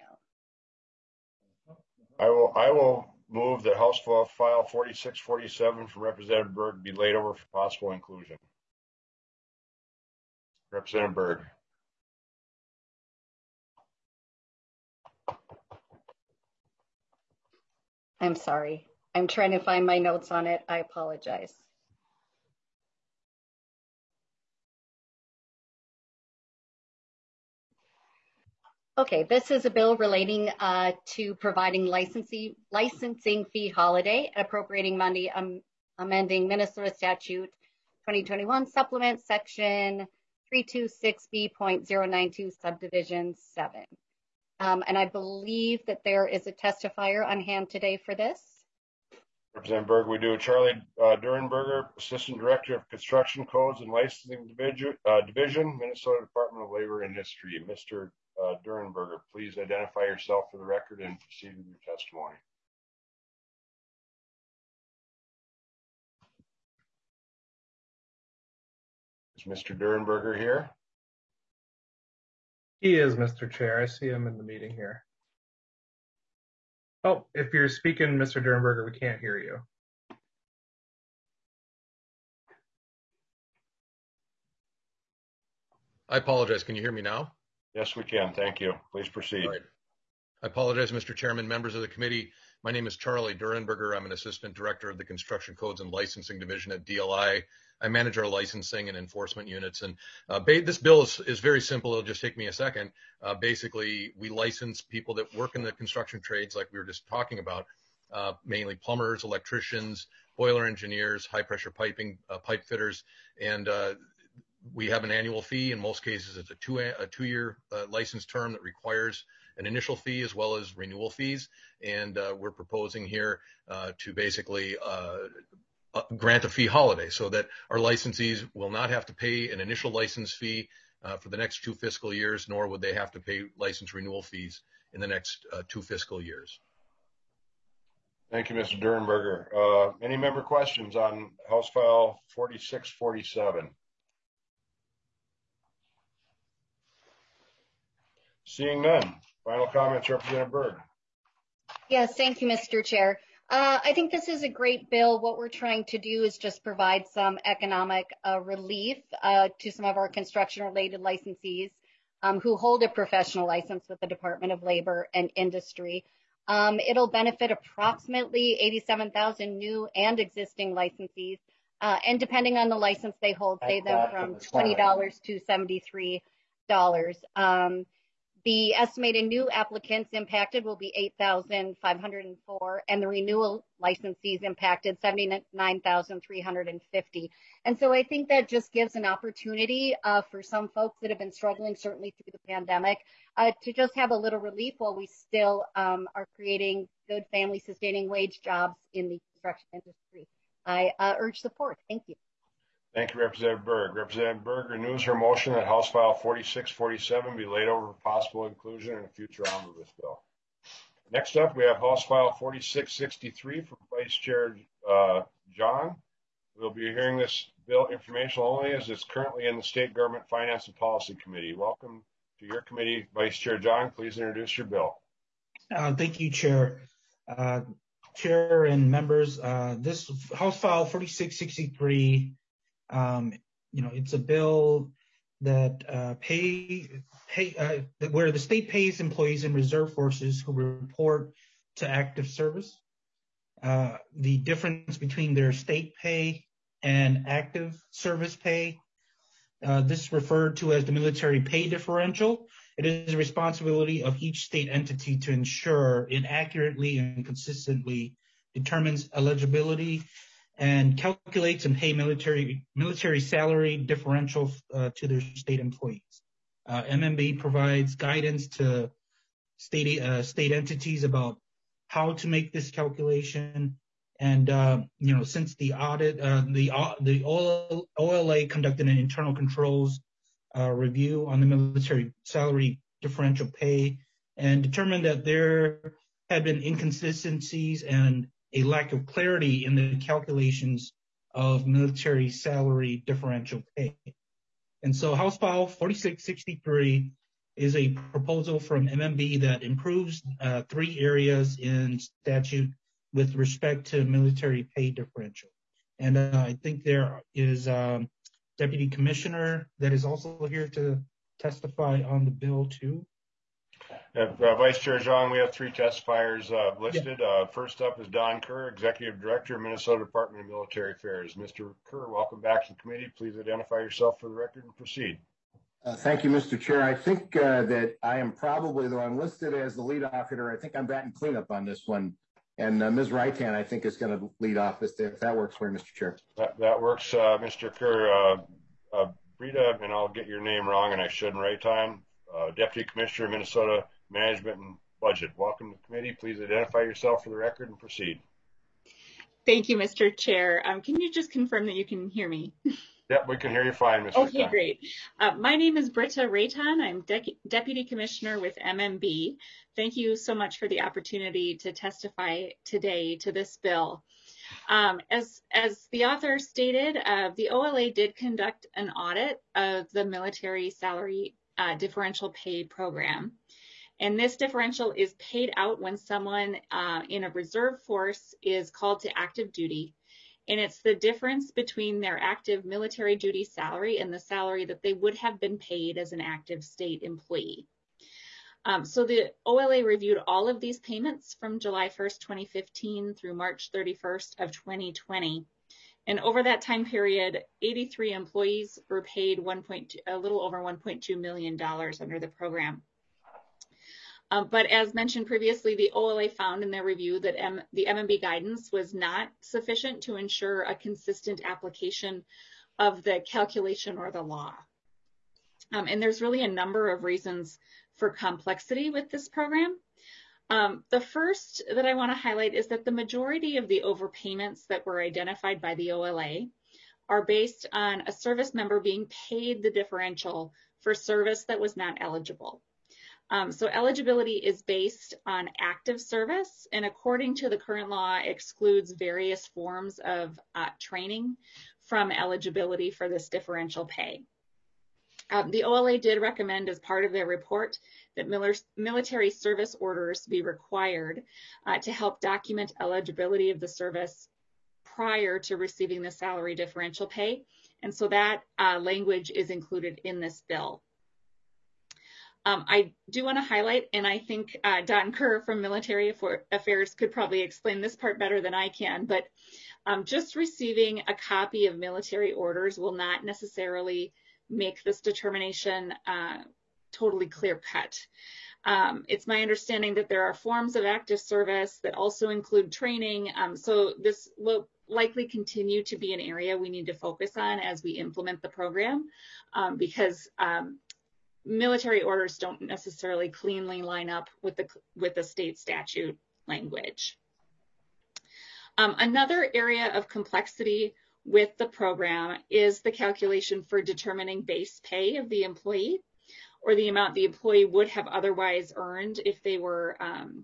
I will I will move that House File forty-six forty-seven from Representative Berg be laid over for possible inclusion. Representative Berg. I'm sorry. I'm trying to find my notes on it. I apologize. Okay, this is a bill relating uh, to providing licensing licensing fee holiday, appropriating money, um, amending Minnesota Statute twenty twenty-one Supplement Section three twenty-six B point zero nine two Subdivision seven. Um, and I believe that there is a testifier on hand today for this. Representative Berg, we do. Charlie uh, Durenberger, Assistant Director of Construction Codes and Licensing Division, uh, Division, Minnesota Department of Labor and Industry. Mister Uh, Durenberger, please identify yourself for the record and proceed with your testimony. Is Mister Durenberger here? He is, Mister Chair. I see him in the meeting here. Oh, if you're speaking, Mister Durenberger, we can't hear you. I apologize. Can you hear me now? Yes, we can. Thank you. Please proceed. All right. I apologize, Mister Chairman, members of the committee. My name is Charlie Durenberger. I'm an Assistant Director of the Construction Codes and Licensing Division at D L I. I manage our licensing and enforcement units. And uh, this bill is, is very simple. It'll just take me a second. Uh, basically, we license people that work in the construction trades like we were just talking about, uh, mainly plumbers, electricians, boiler engineers, high-pressure piping, uh, pipe fitters, and uh, we have an annual fee. In most cases, it's a, two, a two-year uh, license term that requires an initial fee as well as renewal fees. And uh, we're proposing here uh, to basically uh, uh, grant a fee holiday so that our licensees will not have to pay an initial license fee uh, for the next two fiscal years, nor would they have to pay license renewal fees in the next uh, two fiscal years. Thank you, Mister Durenberger. Uh, any member questions on House File forty-six forty-seven? Seeing none. Final comments, Representative Berg. Yes, thank you, Mister Chair. Uh, I think this is a great bill. What we're trying to do is just provide some economic uh, relief uh, to some of our construction-related licensees um, who hold a professional license with the Department of Labor and Industry. Um, it'll benefit approximately eighty-seven thousand new and existing licensees, uh, and depending on the license they hold, save them from twenty dollars to seventy-three dollars. Um, The estimated new applicants impacted will be eight thousand five hundred four, and the renewal licensees impacted seventy-nine thousand three hundred fifty. And so I think that just gives an opportunity uh, for some folks that have been struggling, certainly through the pandemic, uh, to just have a little relief while we still um, are creating good family-sustaining wage jobs in the construction industry. I uh, urge support. Thank you. Thank you, Representative Berg. Representative Berg renews her motion that House File forty-six forty-seven be laid over for possible inclusion in a future omnibus bill. Next up, we have House File forty-six sixty-three from Vice Chair uh, John. We'll be hearing this bill informational only as it's currently in the State Government Finance and Policy Committee. Welcome to your committee, Vice Chair John. Please introduce your bill. Uh, thank you, Chair. Uh, Chair and members, uh, this House File forty-six sixty-three, um, you know, it's a bill that uh, pay pay uh, where the state pays employees in reserve forces who report to active service. Uh, the difference between their state pay and active service pay. Uh, this is referred to as the military pay differential. It is the responsibility of each state entity to ensure it accurately and consistently determines eligibility and calculates and pay military military salary differential uh, to their state employees. Uh, M M B provides guidance to state uh, state entities about how to make this calculation. And, uh, you know, since the audit, uh, the, uh, the O L A conducted an internal controls uh, review on the military salary differential pay and determined that there had been inconsistencies and a lack of clarity in the calculations of military salary differential pay. And so House File forty-six sixty-three is a proposal from M M B that improves uh, three areas in statute with respect to military pay differential. And uh, I think there is um, Deputy Commissioner that is also here to testify on the bill too. Uh, uh, Vice Chair Zhang, we have three testifiers uh, listed. Yeah. Uh, first up is Don Kerr, Executive Director, Minnesota Department of Military Affairs. Mister Kerr, welcome back to the committee. Please identify yourself for the record and proceed. Uh, thank you, Mister Chair. I think uh, that I am probably, though I'm listed as the lead officer, I think I'm batting cleanup on this one. And uh, Miz Raitan, I think, is going to lead off this, if that works for you, Mister Chair. That, that works, uh, Mister Kerr. Uh, uh, Brita, and I'll get your name wrong, and I shouldn't, Raitan, uh, Deputy Commissioner, Minnesota Management and Budget. Welcome to the committee. Please identify yourself for the record and proceed. Thank you, Mister Chair. Um, can you just confirm that you can hear me? Yep, we can hear you fine, Mister Okay, Raitan. Great. Uh, my name is Brita Raitan. I'm De- Deputy Commissioner with M M B. Thank you so much for the opportunity to testify today to this bill. Um, as, as the author stated, uh, the O L A did conduct an audit of the military salary uh, differential pay program. And this differential is paid out when someone uh, in a reserve force is called to active duty. And it's the difference between their active military duty salary and the salary that they would have been paid as an active state employee. Um, so the O L A reviewed all of these payments from July first, twenty fifteen through March thirty-first of twenty twenty. And over that time period, eighty-three employees were paid one point two, a little over one point two million dollars under the program. Um, but as mentioned previously, the O L A found in their review that M the M M B guidance was not sufficient to ensure a consistent application of the calculation or the law. Um, and there's really a number of reasons for complexity with this program. Um, the first that I want to highlight is that the majority of the overpayments that were identified by the O L A are based on a service member being paid the differential for service that was not eligible. Um, so eligibility is based on active service, and according to the current law, excludes various forms of uh, training from eligibility for this differential pay. Um, the O L A did recommend as part of their report that Miller's military service orders be required uh, to help document eligibility of the service prior to receiving the salary differential pay. And so that uh, language is included in this bill. Um, I do want to highlight, and I think uh, Don Kerr from Military Affairs could probably explain this part better than I can, but um, just receiving a copy of military orders will not necessarily make this determination uh, totally clear-cut. Um, it's my understanding that there are forms of active service that also include training, um, so this will likely continue to be an area we need to focus on as we implement the program, um, because um, military orders don't necessarily cleanly line up with the with the state statute language. Um, another area of complexity with the program is the calculation for determining base pay of the employee, or the amount the employee would have otherwise earned if they were um,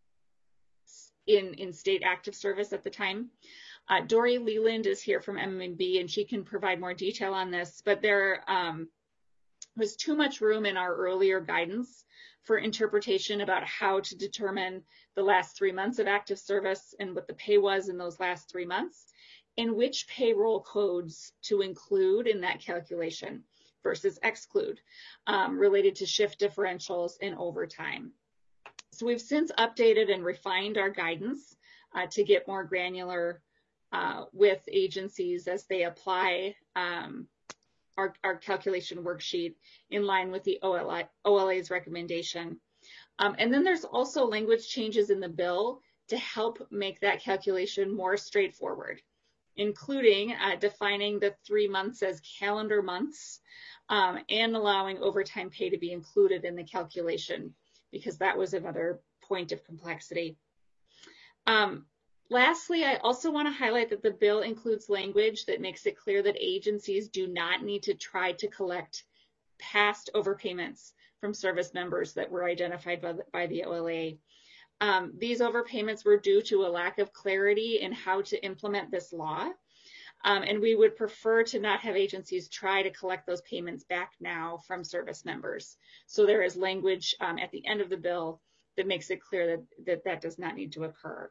in, in state active service at the time. Uh, Dory Leland is here from M M B, and she can provide more detail on this, but there um, was too much room in our earlier guidance for interpretation about how to determine the last three months of active service and what the pay was in those last three months, and which payroll codes to include in that calculation. versus exclude um, related to shift differentials and overtime. So we've since updated and refined our guidance uh, to get more granular uh, with agencies as they apply um, our, our calculation worksheet in line with the O L A's recommendation. Um, and then there's also language changes in the bill to help make that calculation more straightforward, including uh, defining the three months as calendar months um, and allowing overtime pay to be included in the calculation, because that was another point of complexity. Um, lastly, I also want to highlight that the bill includes language that makes it clear that agencies do not need to try to collect past overpayments from service members that were identified by the, by the O L A. Um, these overpayments were due to a lack of clarity in how to implement this law. Um, and we would prefer to not have agencies try to collect those payments back now from service members. So there is language um, at the end of the bill that makes it clear that that, that does not need to occur.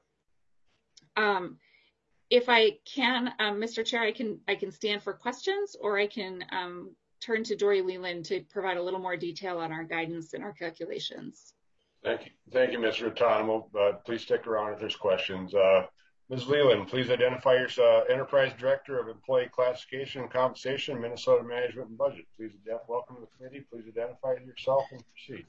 Um, if I can, um, Mister Chair, I can I can stand for questions, or I can um, turn to Dory Leland to provide a little more detail on our guidance and our calculations. Thank you. Thank you, Miz Raton. Uh, please stick around if there's questions. Uh, Miz Leland, please identify yourself, uh, Enterprise Director of Employee Classification and Compensation, Minnesota Management and Budget. Please welcome to the committee. Please identify yourself and proceed.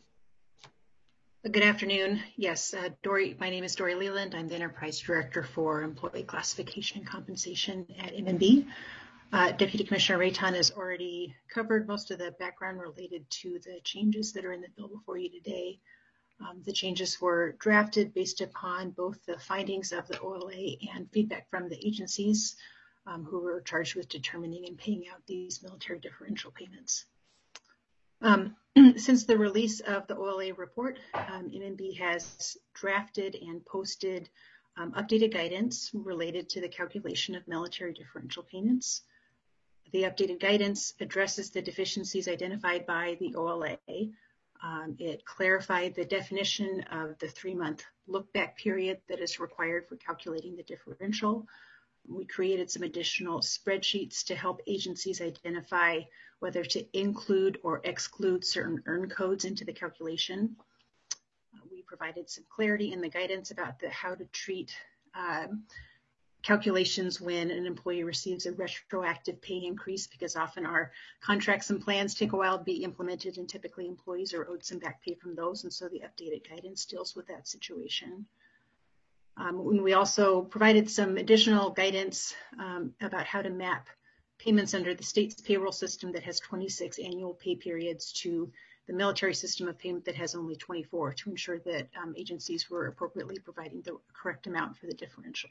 Good afternoon. Yes, uh, Dory, my name is Dory Leland. I'm the Enterprise Director for Employee Classification and Compensation at M M B. Uh, Deputy Commissioner Raton has already covered most of the background related to the changes that are in the bill before you today. Um, the changes were drafted based upon both the findings of the O L A and feedback from the agencies um, who were charged with determining and paying out these military differential payments. Um, since the release of the O L A report, um, M M B has drafted and posted um, updated guidance related to the calculation of military differential payments. The updated guidance addresses the deficiencies identified by the O L A. Um, it clarified the definition of the three-month look-back period that is required for calculating the differential. We created some additional spreadsheets to help agencies identify whether to include or exclude certain earn codes into the calculation. Uh, we provided some clarity in the guidance about the, how to treat um, calculations when an employee receives a retroactive pay increase, because often our contracts and plans take a while to be implemented and typically employees are owed some back pay from those, and so the updated guidance deals with that situation. Um, when we also provided some additional guidance um, about how to map payments under the state's payroll system that has twenty-six annual pay periods to the military system of payment that has only twenty-four, to ensure that um, agencies were appropriately providing the correct amount for the differential.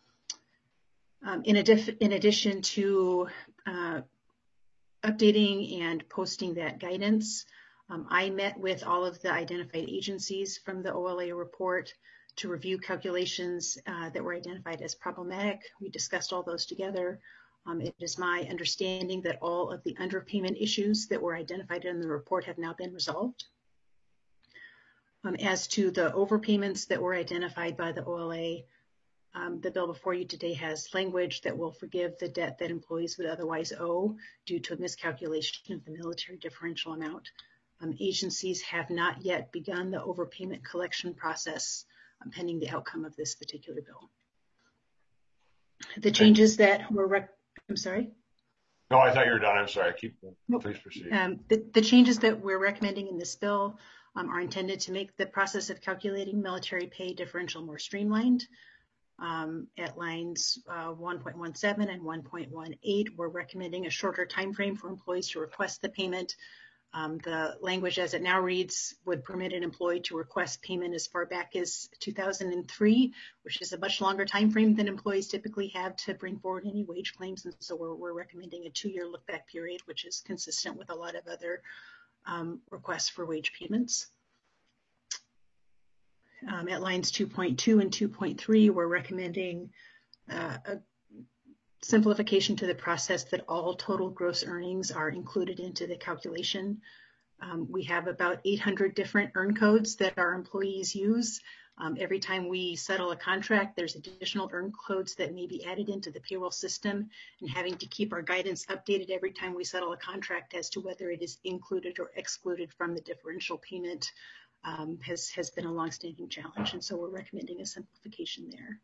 Um, in, in addition to uh, updating and posting that guidance, um, I met with all of the identified agencies from the O L A report to review calculations uh, that were identified as problematic. We discussed all those together. Um, it is my understanding that all of the underpayment issues that were identified in the report have now been resolved. Um, as to the overpayments that were identified by the O L A, Um, the bill before you today has language that will forgive the debt that employees would otherwise owe due to a miscalculation of the military differential amount. Um, agencies have not yet begun the overpayment collection process um, pending the outcome of this particular bill. The changes that were, rec I'm sorry? No, I thought you were done. I'm sorry. Keep, nope. Please proceed. Um, the, the changes that we're recommending in this bill um, are intended to make the process of calculating military pay differential more streamlined. Um, at lines uh, one point one seven and one point one eight, we're recommending a shorter time frame for employees to request the payment. Um, the language as it now reads would permit an employee to request payment as far back as two thousand three, which is a much longer time frame than employees typically have to bring forward any wage claims. And so we're, we're recommending a two-year look-back period, which is consistent with a lot of other um, requests for wage payments. Um, at lines two point two and two point three, we're recommending uh, a simplification to the process that all total gross earnings are included into the calculation. Um, we have about eight hundred different earn codes that our employees use. Um, every time we settle a contract, there's additional earn codes that may be added into the payroll system, and having to keep our guidance updated every time we settle a contract as to whether it is included or excluded from the differential payment um, has, has been a longstanding challenge. And so we're recommending a simplification there.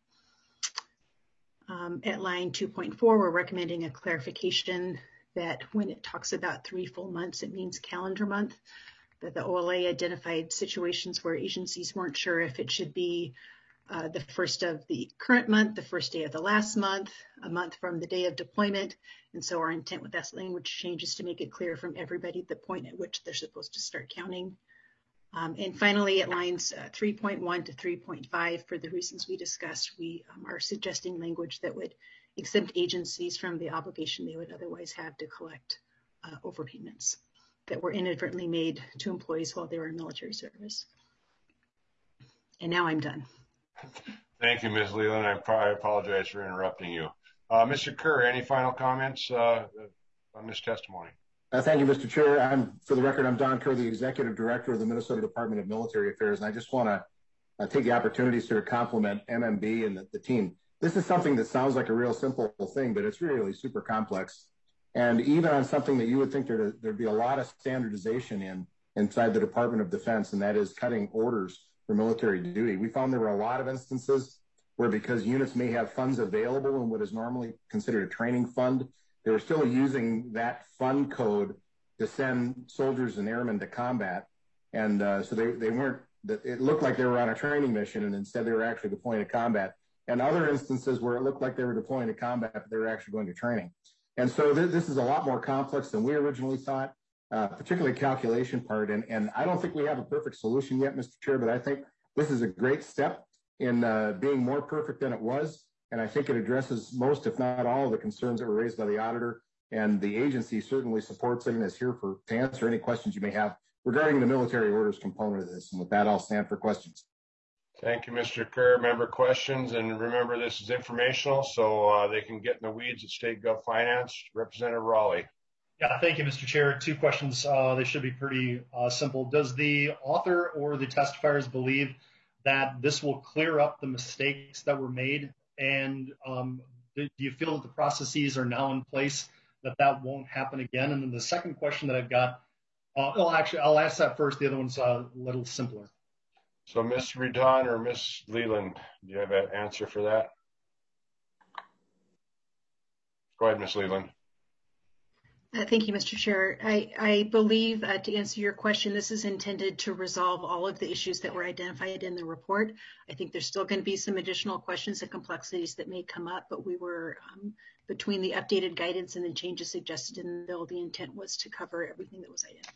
Um, at line two point four, we're recommending a clarification that when it talks about three full months, it means calendar month. That the O L A identified situations where agencies weren't sure if it should be uh, the first of the current month, the first day of the last month, a month from the day of deployment. And so our intent with that language change is to make it clear from everybody the point at which they're supposed to start counting. Um, and finally, at lines uh, three point one to three point five, for the reasons we discussed, we um, are suggesting language that would exempt agencies from the obligation they would otherwise have to collect uh, overpayments that were inadvertently made to employees while they were in military service. And now I'm done. Thank you, Miz Leland. I, I apologize for interrupting you. Uh, Mister Kerr, any final comments uh, on this testimony? Uh, thank you, Mister Chair. I'm, for the record, I'm Don Kerr, the Executive Director of the Minnesota Department of Military Affairs, and I just want to uh, take the opportunity to compliment M M B and the, the team. This is something that sounds like a real simple thing, but it's really super complex. And even on something that you would think there'd, there'd be a lot of standardization in inside the Department of Defense, and that is cutting orders for military duty. We found there were a lot of instances where, because units may have funds available in what is normally considered a training fund, they were still using that fund code to send soldiers and airmen to combat. And uh, so they, they weren't, it looked like they were on a training mission, and instead they were actually deploying to combat. And other instances where it looked like they were deploying to combat, but they were actually going to training. And so th this is a lot more complex than we originally thought, uh, particularly calculation part. And, and I don't think we have a perfect solution yet, Mister Chair, but I think this is a great step in uh, being more perfect than it was. And I think it addresses most, if not all, of the concerns that were raised by the auditor. And the agency certainly supports it and is here for to answer any questions you may have regarding the military orders component of this. And with that, I'll stand for questions. Thank you, Mister Kerr. Member questions, and remember this is informational, so uh, they can get in the weeds at State Gov Finance. Representative Raleigh. Yeah, thank you, Mister Chair. Two questions. Uh, they should be pretty uh, simple. Does the author or the testifiers believe that this will clear up the mistakes that were made? And um, do you feel that the processes are now in place that that won't happen again? And then the second question that I've got, uh, well, actually, I'll ask that first. The other one's uh, a little simpler. So, Miz Redon or Miz Leland, do you have an answer for that? Go ahead, Miz Leland. Uh, thank you, Mister Chair. I, I believe, uh, to answer your question, this is intended to resolve all of the issues that were identified in the report. I think there's still going to be some additional questions and complexities that may come up, but we were, um, between the updated guidance and the changes suggested in the bill, the intent was to cover everything that was identified.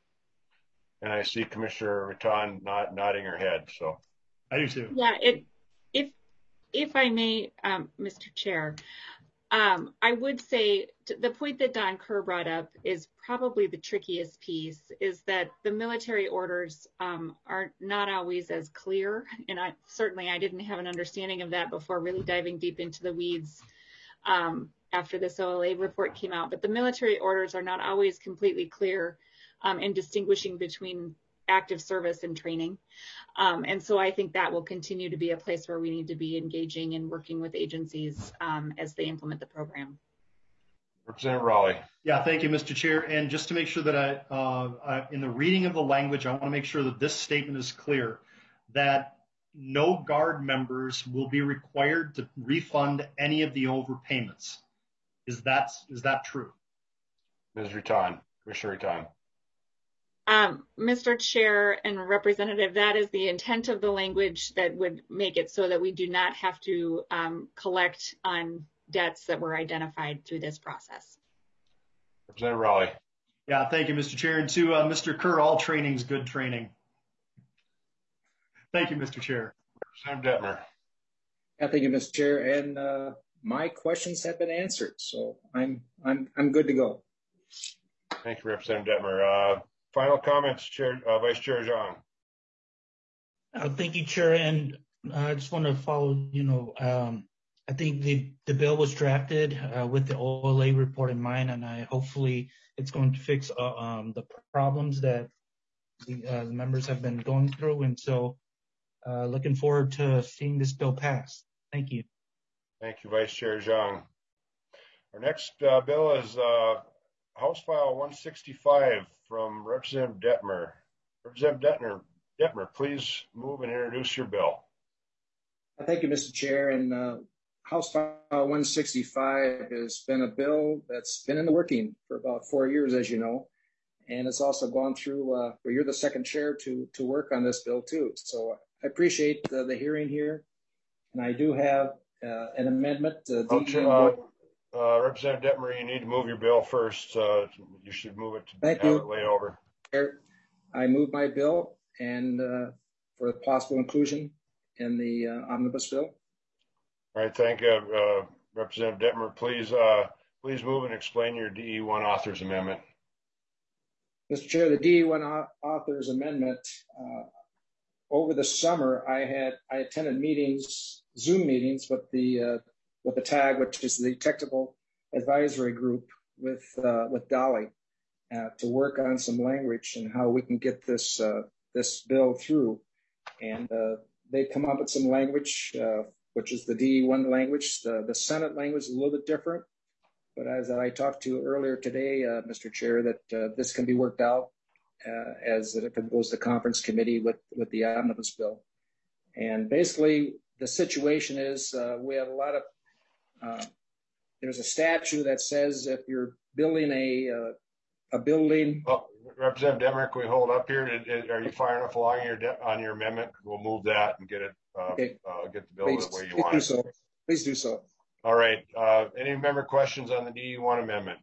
And I see Commissioner Raton nod, nodding her head, so. I do too. Yeah, it, if, if I may, um, Mister Chair, um, I would say the point that Don Kerr brought up is probably the trickiest piece, is that the military orders um, are not always as clear. And I certainly I didn't have an understanding of that before really diving deep into the weeds um, after this O L A report came out. But the military orders are not always completely clear Um, and distinguishing between active service and training. Um, and so I think that will continue to be a place where we need to be engaging and working with agencies um, as they implement the program. Representative Raleigh. Yeah, thank you, Mister Chair. And just to make sure that I, uh, I, in the reading of the language, I want to make sure that this statement is clear, that no Guard members will be required to refund any of the overpayments. Is that, is that true? Miz Raton, Commissioner Raton. Um, Mister Chair and Representative, that is the intent of the language that would make it so that we do not have to um, collect on debts that were identified through this process. Representative Raleigh. Yeah, thank you, Mister Chair. And to uh, Mister Kerr, all training is good training. Thank you, Mister Chair. Representative Detmer. Yeah, thank you, Mister Chair. And uh, my questions have been answered, so I'm I'm I'm good to go. Thank you, Representative Detmer. Uh, Final comments, Chair, uh, Vice Chair Zhang. Uh, thank you, Chair. And uh, I just want to follow, you know, um, I think the, the bill was drafted uh, with the O L A report in mind, and I hopefully it's going to fix uh, um, the problems that the uh, members have been going through. And so Uh, looking forward to seeing this bill pass. Thank you. Thank you, Vice Chair Zhang. Our next uh, bill is uh, House File one sixty-five from Representative Detmer. Representative Detmer, Detmer, please move and introduce your bill. Thank you, Mister Chair. And uh, House File one sixty-five has been a bill that's been in the working for about four years, as you know. And it's also gone through, uh, well, you're the second chair to, to work on this bill too. So I appreciate the, the hearing here. And I do have uh, an amendment. Uh, oh, uh, uh, Representative Detmer, you need to move your bill first. Uh, you should move it to Thank have you. it laid over. I move my bill and uh, for possible inclusion in the uh, omnibus bill. All right, thank you, uh, Representative Detmer. Please, uh, please move and explain your D E one authors amendment. Mister Chair, the D E one authors amendment. Uh, over the summer, I had I attended meetings, Zoom meetings with the uh, with the TAG, which is the Technical Advisory Group with uh, with Dolly, uh, to work on some language and how we can get this uh, this bill through. And uh, they come up with some language, uh, which is the D E one language. The, the Senate language is a little bit different. But as I talked to earlier today, uh, Mister Chair, that uh, this can be worked out uh, as it goes to conference committee with, with the omnibus bill. And basically, the situation is uh, we have a lot of, uh, there's a statute that says if you're building a uh, a building. Oh, Representative Detmer, can we hold up here? Did, did, are you far enough along your on your amendment? We'll move that and get it, uh, okay. uh, get the bill please, the way you please want do it. So. Please do so. All right. Uh, any member questions on the D E one amendment?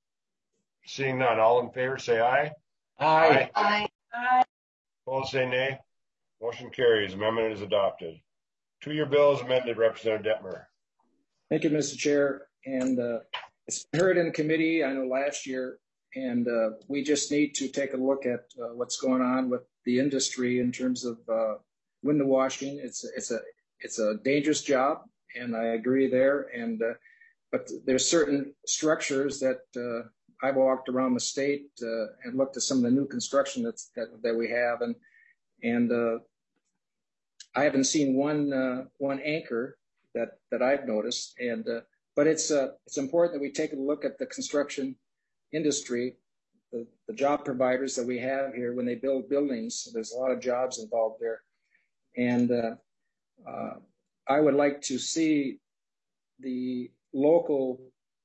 Seeing none, all in favor say aye. Aye. Aye. Aye. Opposed say nay. Motion carries. Amendment is adopted. Two-year bill is amended. Representative Detmer. Thank you, Mister Chair. And uh, it's heard in committee, I know last year, and uh, we just need to take a look at uh, what's going on with the industry in terms of uh, window washing. It's it's a it's a dangerous job. And I agree there. And uh, but there's certain structures that uh, I've walked around the state uh, and looked at some of the new construction that's, that that we have, and and uh, I haven't seen one uh, one anchor that that I've noticed. And uh, but it's uh, it's important that we take a look at the construction industry, the, the job providers that we have here when they build buildings. There's a lot of jobs involved there, and uh, uh, I would like to see the local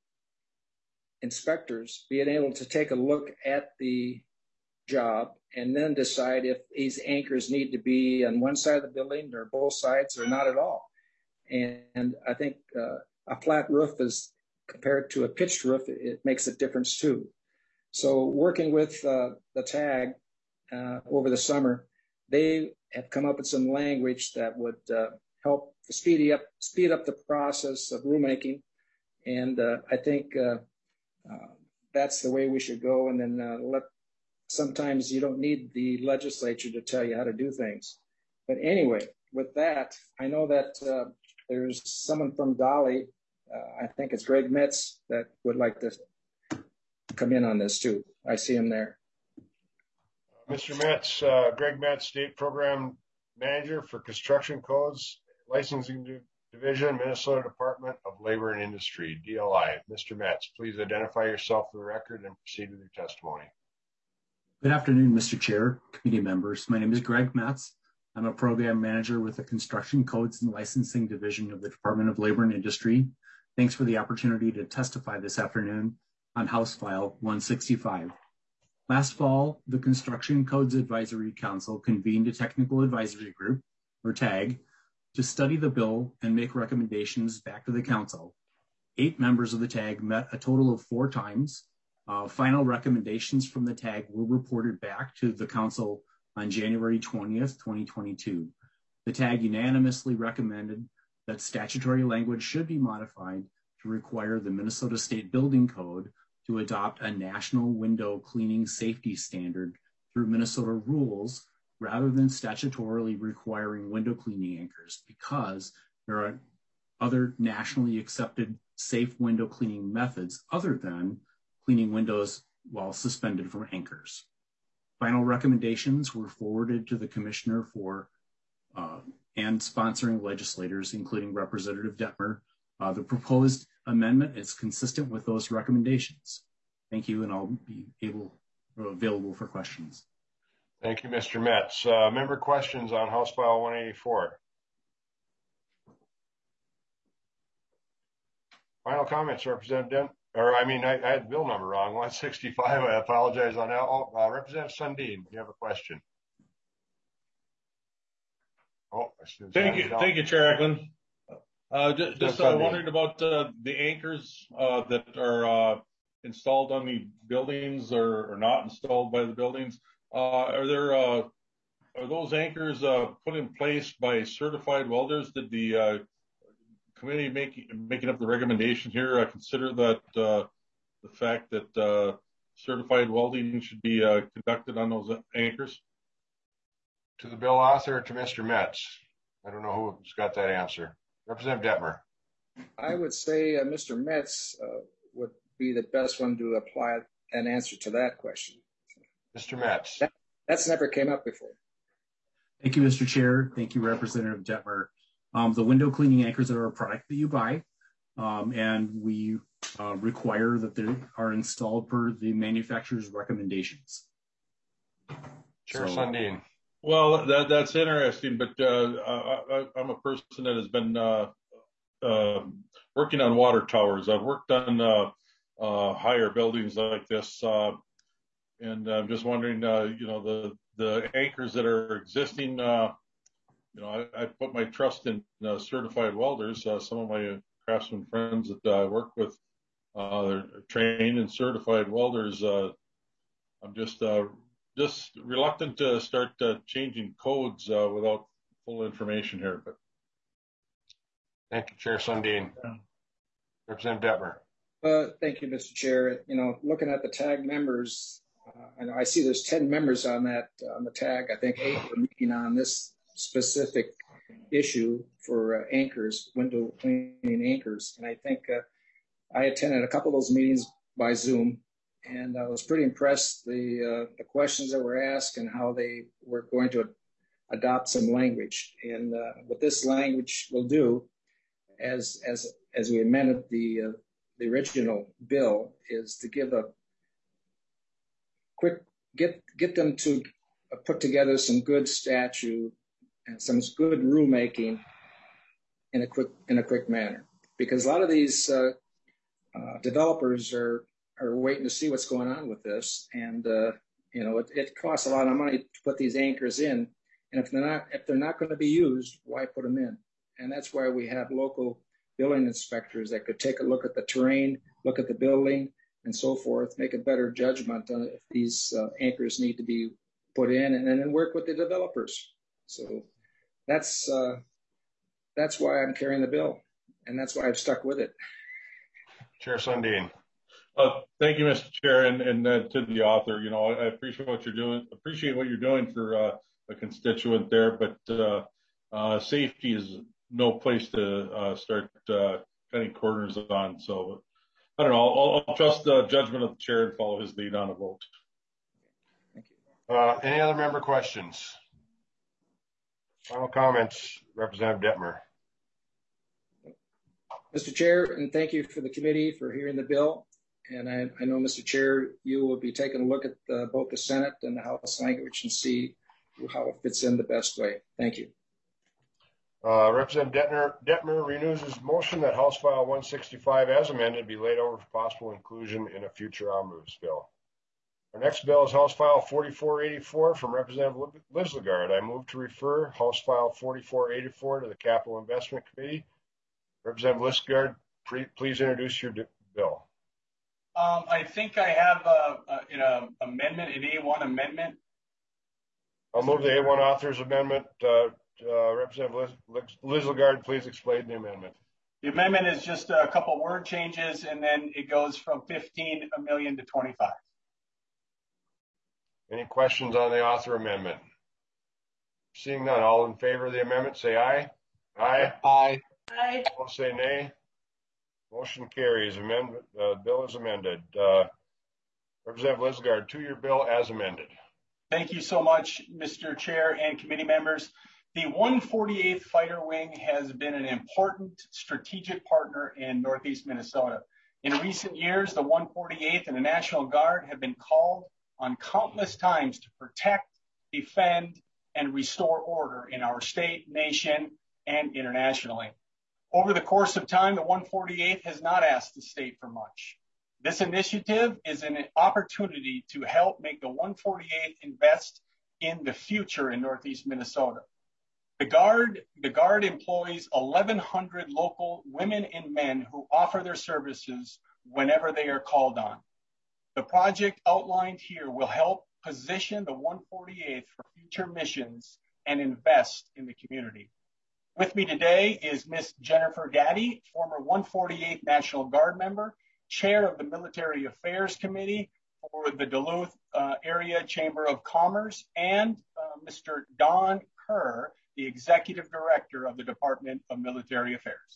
inspectors being able to take a look at the job and then decide if these anchors need to be on one side of the building or both sides or not at all. And, and I think uh, a flat roof is compared to a pitched roof, it, it makes a difference too. So working with uh, the TAG uh, over the summer, they have come up with some language that would uh, help speed up speed up the process of rulemaking, and uh, I think uh, uh, that's the way we should go. And then uh, let sometimes you don't need the legislature to tell you how to do things. But anyway, with that, I know that uh, there's someone from Dolly. Uh, I think it's Greg Metz that would like to come in on this too. I see him there. Mister Metz, uh, Greg Metz, State Program Manager for Construction Codes, Licensing Division, Minnesota Department of Labor and Industry, D L I. Mister Metz, please identify yourself for the record and proceed with your testimony. Good afternoon, Mister Chair, committee members. My name is Greg Metz. I'm a program manager with the Construction Codes and Licensing Division of the Department of Labor and Industry. Thanks for the opportunity to testify this afternoon on House File one sixty-five. Last fall, the Construction Codes Advisory Council convened a technical advisory group, or TAG, to study the bill and make recommendations back to the council. Eight members of the TAG met a total of four times. Uh, final recommendations from the TAG were reported back to the council on January twentieth, twenty twenty-two. The TAG unanimously recommended that statutory language should be modified to require the Minnesota State Building Code to adopt a national window cleaning safety standard through Minnesota rules rather than statutorily requiring window cleaning anchors, because there are other nationally accepted safe window cleaning methods other than cleaning windows while suspended from anchors. Final recommendations were forwarded to the Commissioner for uh, and sponsoring legislators, including Representative Detmer. Uh, the proposed amendment is consistent with those recommendations. Thank you, and I'll be able or available for questions. Thank you, Mister Metz. Uh, member questions on House File one eighty-four? Final comments, Representative Dent, or I mean, I, I had the bill number wrong, one sixty-five. I apologize on that. Oh, uh, Representative Sundin, you have a question. Oh, I thank you, thank you, Chair Eklund. Uh, just just uh, wondering about uh, the anchors uh, that are uh, installed on the buildings or, or not installed by the buildings. Uh, are there uh, are those anchors uh, put in place by certified welders? Did the uh, committee make, making up the recommendation here uh, consider that uh, the fact that uh, certified welding should be uh, conducted on those anchors? To the bill author, to Mister Metz. I don't know who's got that answer. Representative Detmer. I would say uh, Mister Metz uh, would be the best one to apply an answer to that question. Mister Metz. That, that's never came up before. Thank you, Mister Chair. Thank you, Representative Detmer. Um, the window cleaning anchors are a product that you buy, um, and we uh, require that they are installed per the manufacturer's recommendations. Chair so, Sundin. Well, that, that's interesting, but uh, I, I'm a person that has been uh, uh, working on water towers. I've worked on uh, uh, higher buildings like this, uh, and I'm just wondering, uh, you know, the, the anchors that are existing, uh, you know, I, I put my trust in uh, certified welders. Uh, some of my craftsman friends that I work with, uh, they're trained and certified welders. Uh, I'm just uh, just reluctant to start uh, changing codes uh, without full information here. But thank you, Chair Sundin. Yeah. Representative Detmer. Uh, thank you, Mister Chair. You know, looking at the tag members, uh, I, I see there's ten members on that uh, on the tag. I think eight are meeting on this specific issue for uh, anchors, window cleaning anchors, and I think uh, I attended a couple of those meetings by Zoom. And I was pretty impressed the uh, the questions that were asked and how they were going to adopt some language. And uh, what this language will do, as as as we amended the uh, the original bill, is to give a quick get get them to put together some good statute and some good rulemaking in a quick in a quick manner, because a lot of these uh, uh, developers are. are waiting to see what's going on with this, and uh, you know it, it costs a lot of money to put these anchors in, and if they're not if they're not going to be used, why put them in? And that's why we have local building inspectors that could take a look at the terrain, look at the building, and so forth, make a better judgment on if these uh, anchors need to be put in, and then work with the developers. So that's uh, that's why I'm carrying the bill, and that's why I've stuck with it. Chair Sundin. Uh, thank you, Mister Chair, and, and uh, to the author. You know, I, I appreciate what you're doing. Appreciate what you're doing for uh, a constituent there, but uh, uh, safety is no place to uh, start uh, cutting corners on. So I don't know. I'll, I'll trust the judgment of the chair and follow his lead on a vote. Thank you. Uh, any other member questions? Final comments, Representative Detmer. Mister Chair, and thank you for the committee for hearing the bill. And I, I know, Mister Chair, you will be taking a look at the, both the Senate and the House language and see how it fits in the best way. Thank you. Uh, Representative Detmer, Detmer renews his motion that House File one sixty-five as amended be laid over for possible inclusion in a future omnibus bill. Our next bill is House File forty-four eighty-four from Representative Lislegard. I move to refer House File forty-four eighty-four to the Capital Investment Committee. Representative Lislegard, please introduce your bill. Um, I think I have a, a, an a amendment, an A one amendment. I'll move the A one author's amendment. Uh, uh, Representative Lislegard, please explain the amendment. The amendment is just a couple word changes, and then it goes from fifteen million to twenty-five. Any questions on the author amendment? Seeing none, all in favor of the amendment, say aye. Aye. Aye. Aye. All say nay. Motion carries. Amendment, uh, bill is amended. Uh, Representative Lislegard, to your bill as amended. Thank you so much, Mister Chair and committee members. The one forty-eighth Fighter Wing has been an important strategic partner in Northeast Minnesota. In recent years, the one forty-eighth and the National Guard have been called on countless times to protect, defend, and restore order in our state, nation, and internationally. Over the course of time, the one forty-eighth has not asked the state for much. This initiative is an opportunity to help make the one forty-eighth invest in the future in Northeast Minnesota. The Guard, the Guard employs eleven hundred local women and men who offer their services whenever they are called on. The project outlined here will help position the one forty-eighth for future missions and invest in the community. With me today is Miss Jennifer Gaddy, former one forty-eighth National Guard member, chair of the Military Affairs Committee for the Duluth uh, Area Chamber of Commerce, and uh, Mister Don Kerr, the Executive Director of the Department of Military Affairs.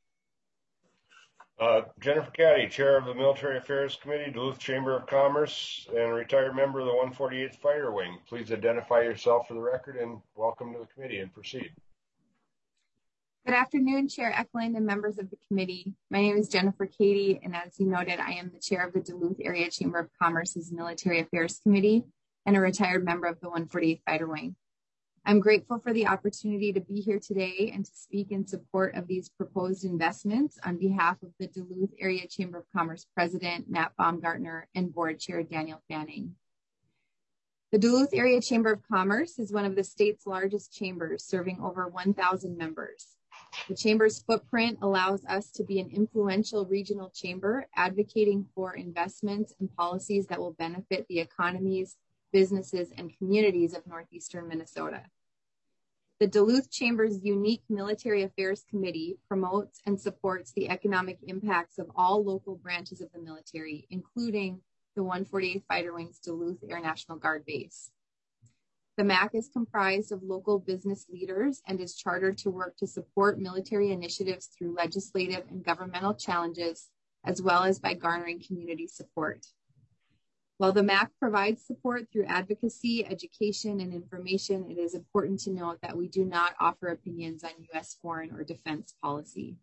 Uh, Jennifer Gaddy, Chair of the Military Affairs Committee, Duluth Chamber of Commerce, and a retired member of the one forty-eighth Fighter Wing. Please identify yourself for the record and welcome to the committee and proceed. Good afternoon, Chair Eklund and members of the committee. My name is Jennifer Cady, and as you noted, I am the chair of the Duluth Area Chamber of Commerce's Military Affairs Committee and a retired member of the one forty-eighth Fighter Wing. I'm grateful for the opportunity to be here today and to speak in support of these proposed investments on behalf of the Duluth Area Chamber of Commerce President, Nat Baumgartner, and Board Chair, Daniel Fanning. The Duluth Area Chamber of Commerce is one of the state's largest chambers, serving over one thousand members. The chamber's footprint allows us to be an influential regional chamber, advocating for investments and policies that will benefit the economies, businesses, and communities of northeastern Minnesota. The Duluth Chamber's unique Military Affairs Committee promotes and supports the economic impacts of all local branches of the military, including the one forty-eighth Fighter Wing's Duluth Air National Guard base. The M A C is comprised of local business leaders and is chartered to work to support military initiatives through legislative and governmental challenges, as well as by garnering community support. While the M A C provides support through advocacy, education, and information, it is important to note that we do not offer opinions on U S foreign or defense policy.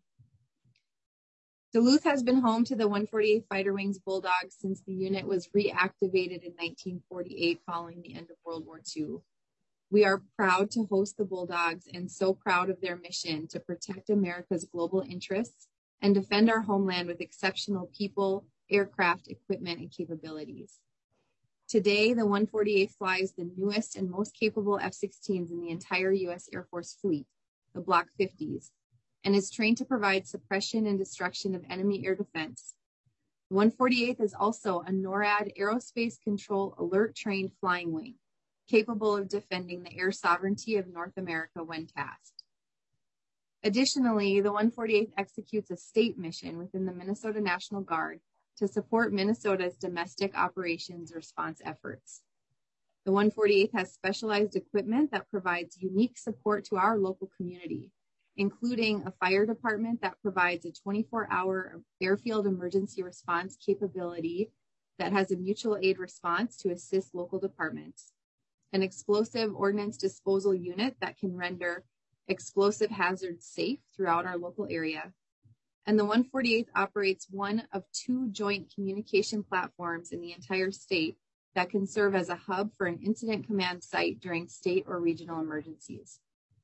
Duluth has been home to the one forty-eighth Fighter Wing's Bulldogs since the unit was reactivated in nineteen forty-eight following the end of World War Two. We are proud to host the Bulldogs and so proud of their mission to protect America's global interests and defend our homeland with exceptional people, aircraft, equipment, and capabilities. Today, the one forty-eighth flies the newest and most capable F sixteens in the entire U S Air Force fleet, the Block fifties, and is trained to provide suppression and destruction of enemy air defense. The one forty-eighth is also a NORAD Aerospace Control Alert Trained Flying Wing, capable of defending the air sovereignty of North America when tasked. Additionally, the one forty-eighth executes a state mission within the Minnesota National Guard to support Minnesota's domestic operations response efforts. The one forty-eighth has specialized equipment that provides unique support to our local community, including a fire department that provides a twenty-four hour airfield emergency response capability that has a mutual aid response to assist local departments, an explosive ordnance disposal unit that can render explosive hazards safe throughout our local area, and the one forty-eighth operates one of two joint communication platforms in the entire state that can serve as a hub for an incident command site during state or regional emergencies.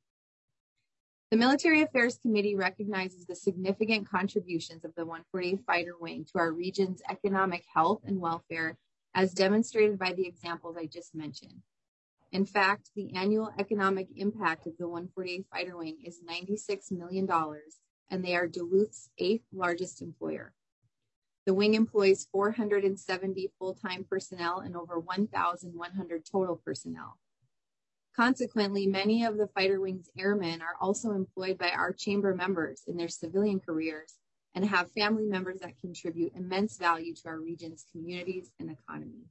The Military Affairs Committee recognizes the significant contributions of the one forty-eighth Fighter Wing to our region's economic health and welfare, as demonstrated by the examples I just mentioned. In fact, the annual economic impact of the one forty-eighth Fighter Wing is ninety-six million dollars, and they are Duluth's eighth largest employer. The wing employs four hundred seventy full-time personnel and over one thousand one hundred total personnel. Consequently, many of the Fighter Wing's airmen are also employed by our chamber members in their civilian careers and have family members that contribute immense value to our region's communities and economy.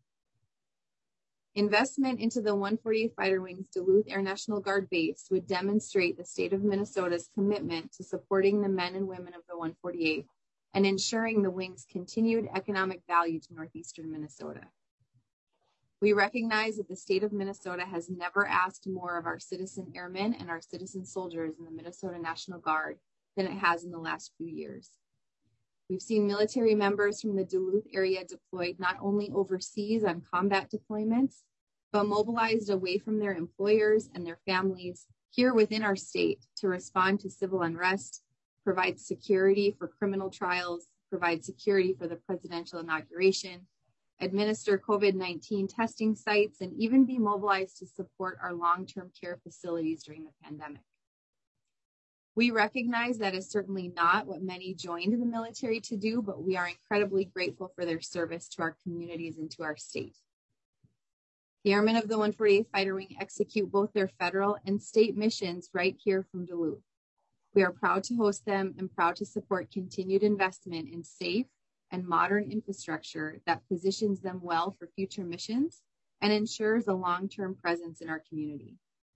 Investment into the one forty-eighth Fighter Wing's Duluth Air National Guard base would demonstrate the state of Minnesota's commitment to supporting the men and women of the one forty-eighth and ensuring the wing's continued economic value to northeastern Minnesota. We recognize that the state of Minnesota has never asked more of our citizen airmen and our citizen soldiers in the Minnesota National Guard than it has in the last few years. We've seen military members from the Duluth area deployed not only overseas on combat deployments, but mobilized away from their employers and their families here within our state to respond to civil unrest, provide security for criminal trials, provide security for the presidential inauguration, administer COVID nineteen testing sites, and even be mobilized to support our long-term care facilities during the pandemic. We recognize that is certainly not what many joined the military to do, but we are incredibly grateful for their service to our communities and to our state. The Airmen of the one forty-eighth Fighter Wing execute both their federal and state missions right here from Duluth. We are proud to host them and proud to support continued investment in safe and modern infrastructure that positions them well for future missions and ensures a long-term presence in our community.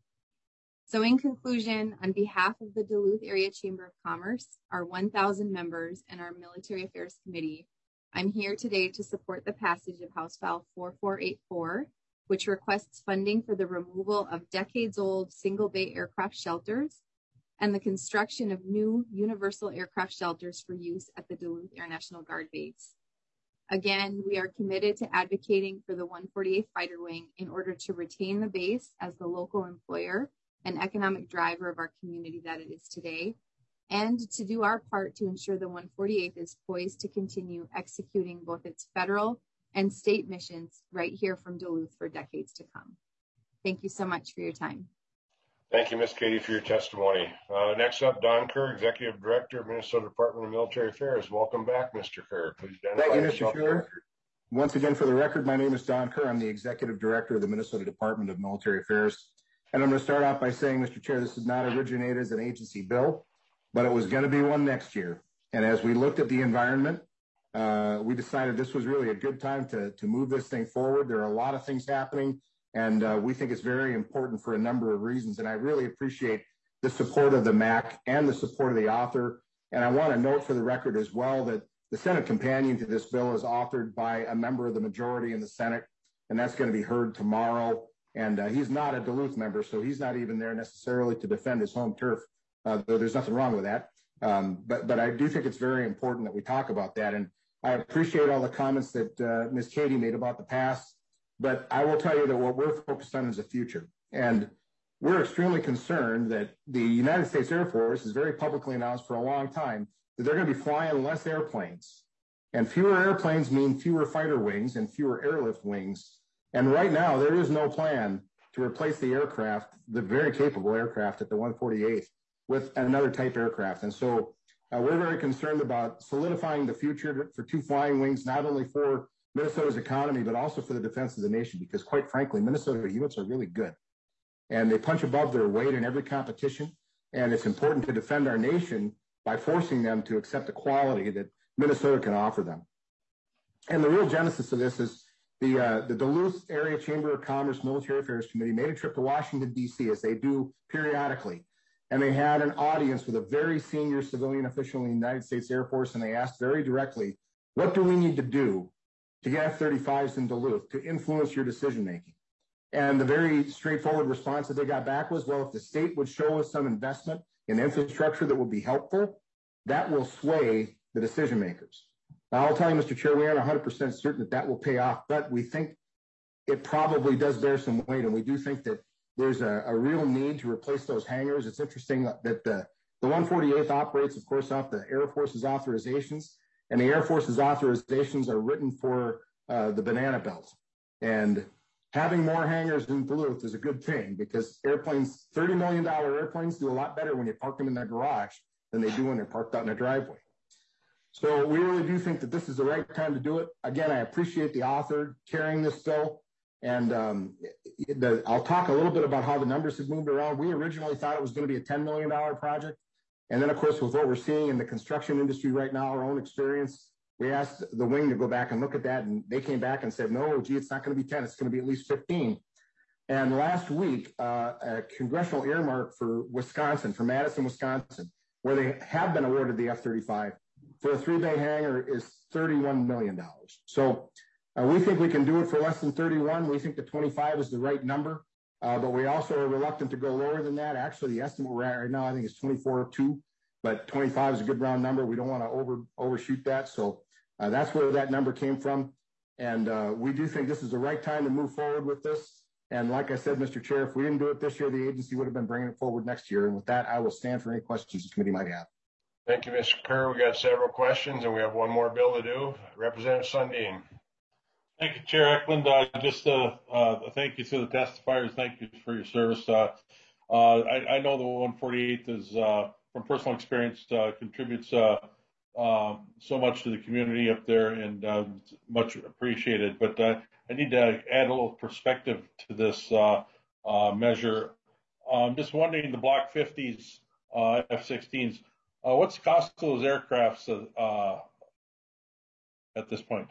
So in conclusion, on behalf of the Duluth Area Chamber of Commerce, our one thousand members, and our Military Affairs Committee, I'm here today to support the passage of House File four four eight four, which requests funding for the removal of decades-old single-bay aircraft shelters and the construction of new universal aircraft shelters for use at the Duluth Air National Guard base. Again, we are committed to advocating for the one forty-eighth Fighter Wing in order to retain the base as the local employer and economic driver of our community that it is today, and to do our part to ensure the one forty-eighth is poised to continue executing both its federal and state missions right here from Duluth for decades to come. Thank you so much for your time. Thank you, Miz Katie, for your testimony. Uh, next up, Don Kerr, Executive Director of Minnesota Department of Military Affairs. Welcome back, Mister Kerr. Please identify Thank you, yourself. Mister Chair. Once again, for the record, my name is Don Kerr. I'm the Executive Director of the Minnesota Department of Military Affairs. And I'm going to start off by saying, Mister Chair, this did not originate as an agency bill, but it was going to be one next year. And as we looked at the environment, uh, we decided this was really a good time to, to move this thing forward. There are a lot of things happening, and uh, we think it's very important for a number of reasons. And I really appreciate the support of the M A C and the support of the author. And I want to note for the record as well that the Senate companion to this bill is authored by a member of the majority in the Senate, and that's going to be heard tomorrow. And uh, he's not a Duluth member, so he's not even there necessarily to defend his home turf, uh, though there's nothing wrong with that. Um, but, but I do think it's very important that we talk about that. And I appreciate all the comments that uh, Miz Katie made about the past, but I will tell you that what we're focused on is the future. And we're extremely concerned that the United States Air Force has very publicly announced for a long time that they're going to be flying less airplanes. And fewer airplanes mean fewer fighter wings and fewer airlift wings. And right now, there is no plan to replace the aircraft, the very capable aircraft at the one forty-eighth, with another type aircraft. And so uh, we're very concerned about solidifying the future for two flying wings, not only for Minnesota's economy, but also for the defense of the nation, because quite frankly, Minnesota units are really good. And they punch above their weight in every competition. And it's important to defend our nation by forcing them to accept the quality that Minnesota can offer them. And the real genesis of this is the, uh, the Duluth Area Chamber of Commerce Military Affairs Committee made a trip to Washington, D C, as they do periodically. And they had an audience with a very senior civilian official in the United States Air Force, and they asked very directly, what do we need to do to get F thirty-fives in Duluth to influence your decision-making? And the very straightforward response that they got back was, well, if the state would show us some investment in infrastructure that would be helpful, that will sway the decision makers. Now, I'll tell you, Mister Chair, we aren't one hundred percent certain that that will pay off, but we think it probably does bear some weight, and we do think that there's a, a real need to replace those hangars. It's interesting that the, the one forty-eighth operates, of course, off the Air Force's authorizations, and the Air Force's authorizations are written for uh, the banana belt. And having more hangars in Duluth is a good thing, because airplanes, thirty million dollar airplanes, do a lot better when you park them in their garage than they do when they're parked out in a driveway. So we really do think that this is the right time to do it. Again, I appreciate the author carrying this bill. And um, the, I'll talk a little bit about how the numbers have moved around. We originally thought it was going to be a ten million dollar project. And then, of course, with what we're seeing in the construction industry right now, our own experience, we asked the wing to go back and look at that. And they came back and said, no, gee, it's not going to be ten. It's going to be at least fifteen. And last week, uh, a congressional earmark for Wisconsin, for Madison, Wisconsin, where they have been awarded the F thirty-five, for a three-bay hangar is thirty-one million dollars. So Uh, we think we can do it for less than thirty-one. We think the twenty-five is the right number, uh, but we also are reluctant to go lower than that. Actually, the estimate we're at right now, I think, is twenty-four two, but twenty-five is a good round number. We don't want to over overshoot that, so uh, that's where that number came from. And uh, we do think this is the right time to move forward with this. And like I said, Mister Chair, if we didn't do it this year, the agency would have been bringing it forward next year. And with that, I will stand for any questions the committee might have. Thank you, Mister Kerr. We got several questions, and we have one more bill to do. Representative Sundin. Thank you, Chair Eklund. Uh, just uh, uh, thank you to the testifiers. Thank you for your service. Uh, uh, I, I know the one forty-eighth is, uh, from personal experience, uh, contributes uh, uh, so much to the community up there, and uh, much appreciated. But uh, I need to add a little perspective to this uh, uh, measure. I'm just wondering, the Block fifties, uh, F sixteens, uh, what's the cost of those aircrafts uh, at this point?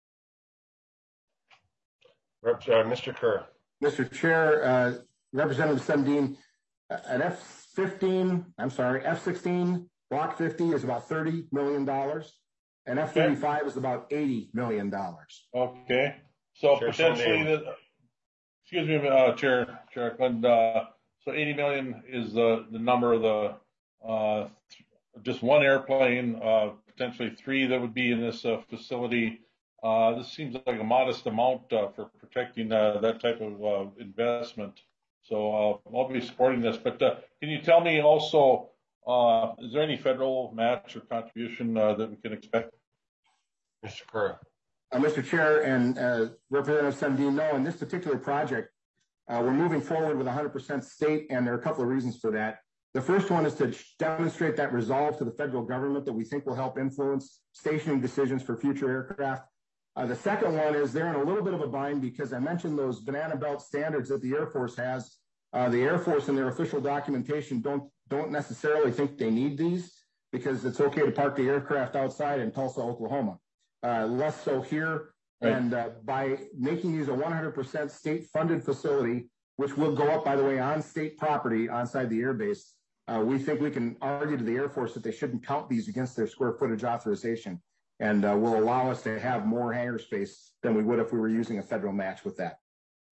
Uh, Mister Kerr. Mister Chair, uh, Representative Sundin, an F fifteen, I'm sorry, F sixteen Block fifty is about thirty million dollars, and F thirty-five is about eighty million dollars. Okay. So Chair potentially, the, excuse me, uh, Chair, Chair Eklund, uh, so eighty million is the, the number of the, uh, just one airplane, uh, potentially three that would be in this uh, facility. Uh, this seems like a modest amount uh, for protecting uh, that type of uh, investment. So uh, I'll be supporting this. But uh, can you tell me also, uh, is there any federal match or contribution uh, that we can expect? Mister Kerr. Uh, Mister Chair and uh, Representative Sundin, no, in this particular project, uh, we're moving forward with one hundred percent state, and there are a couple of reasons for that. The first one is to demonstrate that resolve to the federal government that we think will help influence stationing decisions for future aircraft. Uh, the second one is they're in a little bit of a bind because I mentioned those banana belt standards that the Air Force has. Uh, the Air Force in their official documentation don't don't necessarily think they need these because it's okay to park the aircraft outside in Tulsa, Oklahoma. Uh, less so here. Right. And uh, by making these a one hundred percent state-funded facility, which will go up, by the way, on state property onside the airbase, uh, we think we can argue to the Air Force that they shouldn't count these against their square footage authorization, and uh, will allow us to have more hangar space than we would if we were using a federal match with that.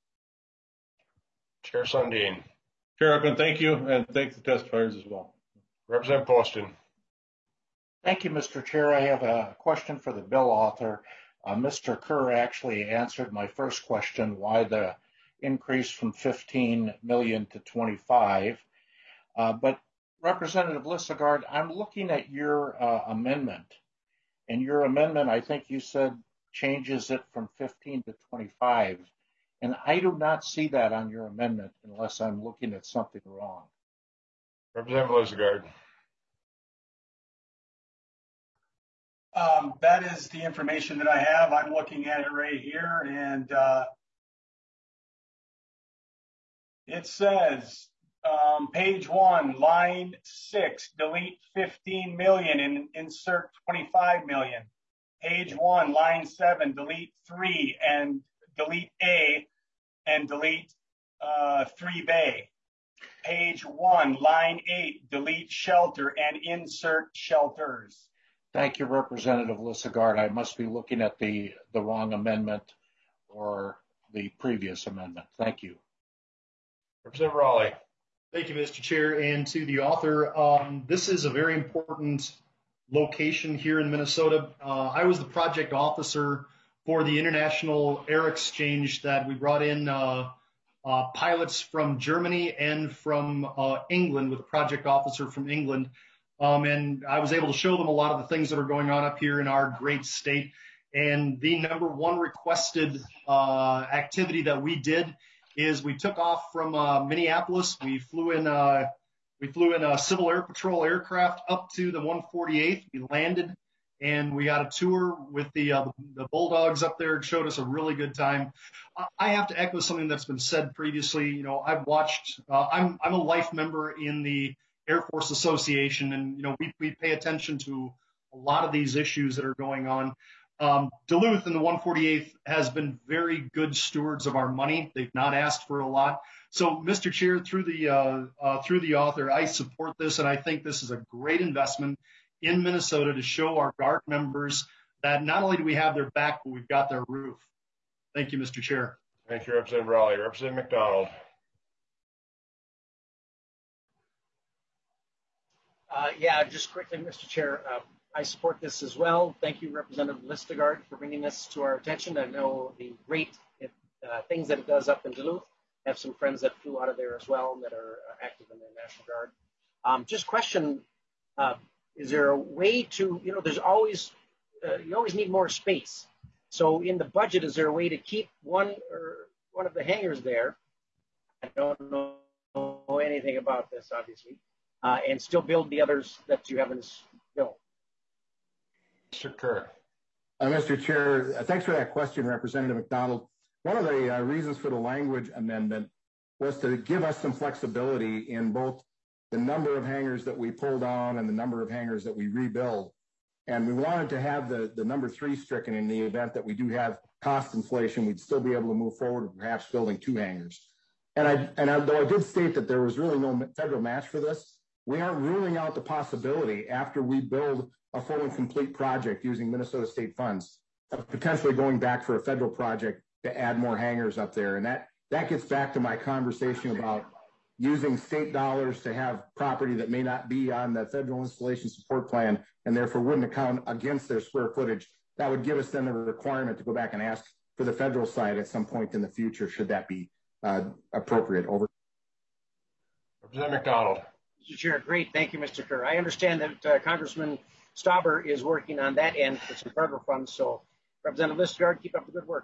Chair Sundin. Chair Eklund, thank you, and thank the testifiers as well. Representative Poston. Thank you, Mister Chair. I have a question for the bill author. Uh, Mister Kerr actually answered my first question, why the increase from fifteen million to twenty-five. Uh, but Representative Lissegard, I'm looking at your uh, amendment. And your amendment, I think you said, changes it from fifteen to twenty-five. And I do not see that on your amendment unless I'm looking at something wrong. Representative Lissegard. Um, that is the information that I have. I'm looking at it right here, and uh, it says, um, page one, line six, delete fifteen million and insert twenty-five million. Page one, line seven, delete three and delete A and delete uh, three bay. Page one, line eight, delete shelter and insert shelters. Thank you, Representative Lissegard. I must be looking at the, the wrong amendment or the previous amendment. Thank you. Representative Raleigh. Thank you, Mister Chair, and to the author. Um, this is a very important location here in Minnesota. Uh, I was the project officer for the International Air Exchange that we brought in uh, uh, pilots from Germany and from uh, England with a project officer from England. Um, and I was able to show them a lot of the things that are going on up here in our great state. And the number one requested uh, activity that we did is we took off from uh, Minneapolis. We flew in uh, we flew in a Civil Air Patrol aircraft up to the one forty-eighth. We landed, and we got a tour with the uh, the Bulldogs up there. It showed us a really good time. I have to echo something that's been said previously. You know, I've watched. Uh, I'm I'm a life member in the Air Force Association, and you know we we pay attention to a lot of these issues that are going on. Um, Duluth and the one forty-eighth has been very good stewards of our money. They've not asked for a lot. So, Mister Chair, through the uh, uh, through the author, I support this, and I think this is a great investment in Minnesota to show our Guard members that not only do we have their back, but we've got their roof. Thank you, Mister Chair. Thank you, Representative Raleigh. Representative McDonald. Uh, yeah, just quickly, Mister Chair, uh, I support this as well. Thank you, Representative Listegard, for bringing this to our attention. I know the great uh, things that it does up in Duluth. I have some friends that flew out of there as well that are uh, active in the National Guard. Um, just question, uh, is there a way to, you know, there's always, uh, you always need more space. So in the budget, is there a way to keep one or one of the hangars there? I don't know anything about this, obviously, uh, and still build the others that you haven't built. Mister Kerr. Uh, Mister Chair, uh, thanks for that question, Representative McDonald. One of the uh, reasons for the language amendment was to give us some flexibility in both the number of hangars that we pull down and the number of hangars that we rebuild. And we wanted to have the, the number three stricken in the event that we do have cost inflation, we'd still be able to move forward with perhaps building two hangars. And I, and I, though I did state that there was really no federal match for this, we aren't ruling out the possibility after we build a full and complete project using Minnesota state funds of potentially going back for a federal project to add more hangars up there. And that, that gets back to my conversation about using state dollars to have property that may not be on the federal installation support plan and therefore wouldn't account against their square footage. That would give us then a requirement to go back and ask for the federal side at some point in the future, should that be uh, appropriate. Over. Representative McDonald. Mister Chair, great. Thank you, Mister Kerr. I understand that uh, Congressman Stauber is working on that end for some federal funds. So Representative Listegard, keep up the good work.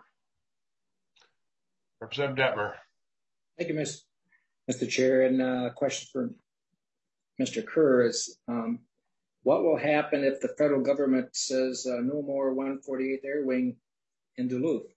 Representative Detmer. Thank you, Miz Mister Chair. And a uh, question for Mister Kerr is, um, what will happen if the federal government says uh, no more one forty-eighth Air Wing in Duluth?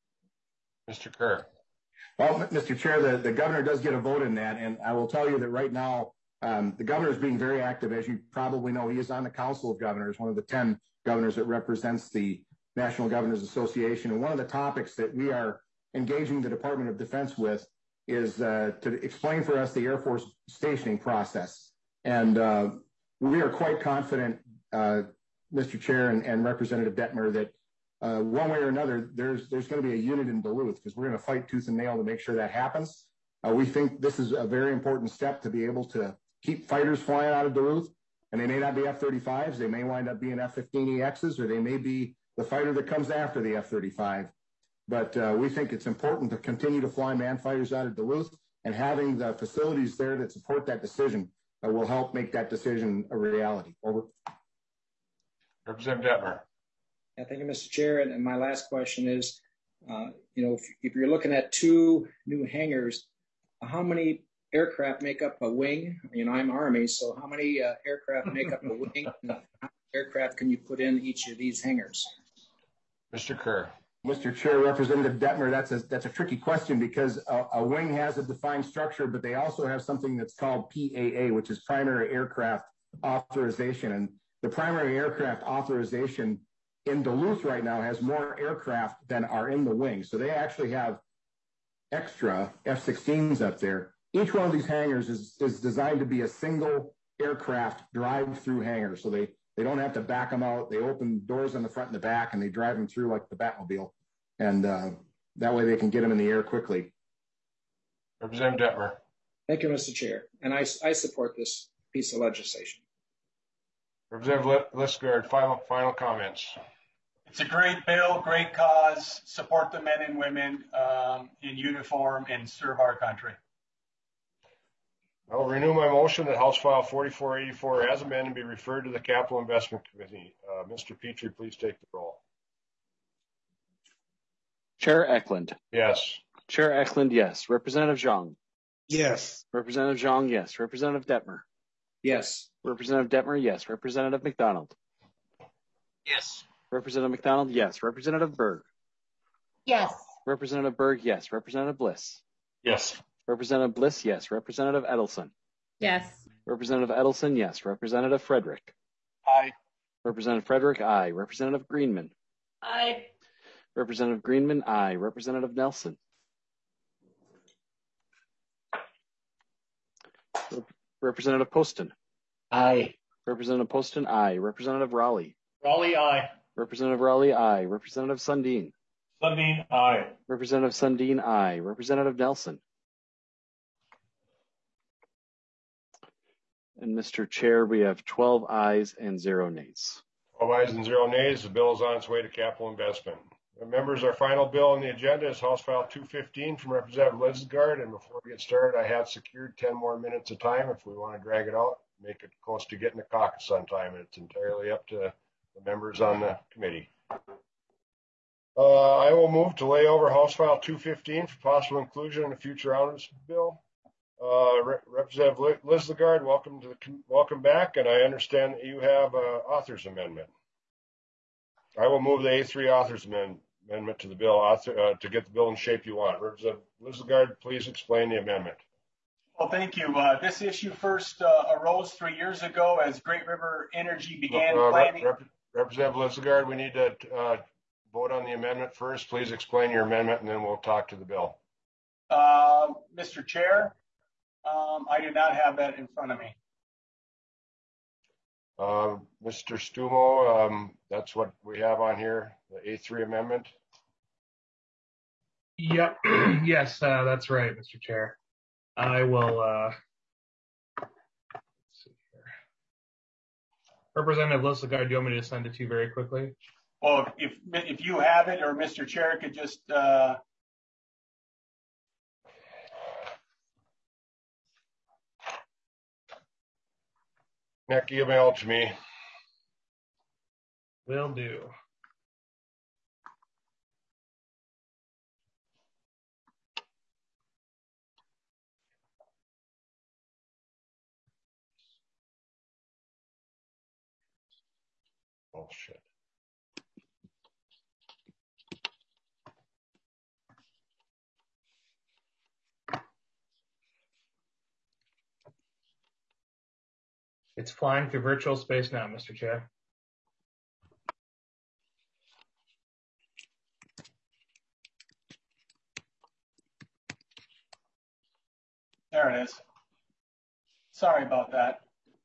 Mister Kerr. Well, Mister Chair, the, the governor does get a vote in that. And I will tell you that right now, um, the governor is being very active. As you probably know, he is on the Council of Governors, one of the ten governors that represents the National Governors Association. And one of the topics that we are engaging the Department of Defense with is uh, to explain for us the Air Force stationing process. And uh, we are quite confident, uh, Mister Chair and, and Representative Detmer, that uh, one way or another, there's there's going to be a unit in Duluth, because we're going to fight tooth and nail to make sure that happens. Uh, we think this is a very important step to be able to keep fighters flying out of Duluth. And they may not be F thirty-fives, they may wind up being F fifteen E Xs, or they may be the fighter that comes after the F thirty-five. But uh, we think it's important to continue to fly manned fighters out of Duluth, and having the facilities there that support that decision uh, will help make that decision a reality. Over. Representative Detmer. Yeah, thank you, Mister Chair. And, and my last question is, uh, you know, if, if you're looking at two new hangars, how many aircraft make up a wing? You know, I'm Army, so how many uh, aircraft make up a wing? And how many aircraft can you put in each of these hangars? Mister Kerr. Mister Chair, Representative Detmer, that's a, that's a tricky question, because a, a wing has a defined structure, but they also have something that's called P A A, which is Primary Aircraft Authorization. And the Primary Aircraft Authorization in Duluth right now has more aircraft than are in the wing. So they actually have extra F sixteens up there. Each one of these hangars is, is designed to be a single aircraft drive-through hangar. So they They don't have to back them out. They open doors on the front and the back, and they drive them through like the Batmobile. And uh, that way they can get them in the air quickly. Representative Detmer. Thank you, Mister Chair. And I, I support this piece of legislation. Representative Listegard, final, final comments. It's a great bill, great cause. Support the men and women um, in uniform and serve our country. I will renew my motion that House File forty-four eighty-four as amended be referred to the Capital Investment Committee. Uh, Mister Petrie, please take the roll. Chair Eklund. Yes. Chair Eklund, yes. Representative Zhang. Yes. Representative Zhang, yes. Representative Detmer. Yes. Representative Detmer, yes. Representative McDonald. Yes. Representative McDonald, yes. Representative Berg. Yes. Representative Berg, yes. Representative Bliss. Yes. Representative Bliss, yes. Representative Edelson. Yes. Representative Edelson, yes. Representative Frederick. Aye. Representative Frederick, aye. Representative Greenman. Aye. Representative Greenman, aye. Representative Nelson. Rep- Representative Poston. Aye. Representative Poston, aye. Representative Raleigh. Raleigh, aye. Representative Raleigh, aye. Representative Sundin. Sundin, aye. Representative Sundin, aye. Representative Nelson. And Mister Chair, we have twelve ayes and zero nays. twelve ayes and zero nays. The bill is on its way to capital investment. Members, our final bill on the agenda is House File two fifteen from Representative Lizgard. And before we get started, I have secured ten more minutes of time if we want to drag it out, make it close to getting the caucus on time. It's entirely up to the members on the committee. Uh, I will move to lay over House File two fifteen for possible inclusion in a future omnibus bill. Uh, Re Representative Lizgard, welcome to the welcome back, and I understand that you have an author's amendment. I will move the A three author's amendment. Amendment to the bill author, uh, to get the bill in shape you want. Representative Lizgard, please explain the amendment. Well, thank you. Uh, this issue first uh, arose three years ago as Great River Energy began uh, planning. Rep Representative Lizgard, we need to uh, vote on the amendment first. Please explain your amendment, and then we'll talk to the bill. Uh, Mister Chair, um, I do not have that in front of me. Uh, Mister Stumo, um, that's what we have on here, the A three amendment. Yep. Yes, uh, that's right, Mister Chair. I will. Uh, let's see here. Representative Lizgard, do you want me to send it to you very quickly? Well, if if you have it, or Mister Chair could just. Uh... Nick, email it to me. Will do. Oh, shit. It's flying through virtual space now, Mister Chair. There it is. Sorry about that.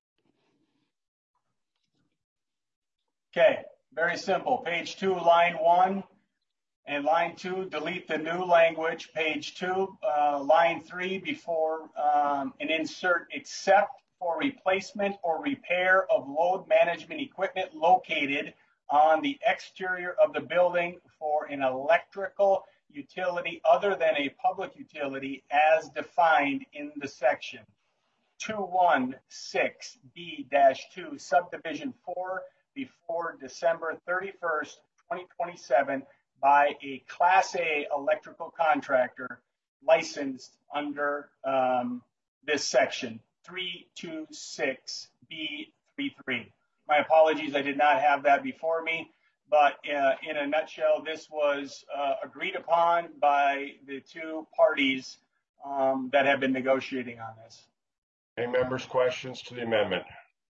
Okay, very simple. Page two, line one, and line two, delete the new language. Page two, uh, line three, before um, and insert except for replacement or repair of load management equipment located on the exterior of the building for an electrical utility other than a public utility as defined in the section two sixteen B two, subdivision four, before December thirty-first, twenty twenty-seven by a Class A electrical contractor licensed under um, this section three twenty-six B thirty-three. My apologies, I did not have that before me, but uh, in a nutshell, this was uh, agreed upon by the two parties um, that have been negotiating on this. Any members' questions to the amendment?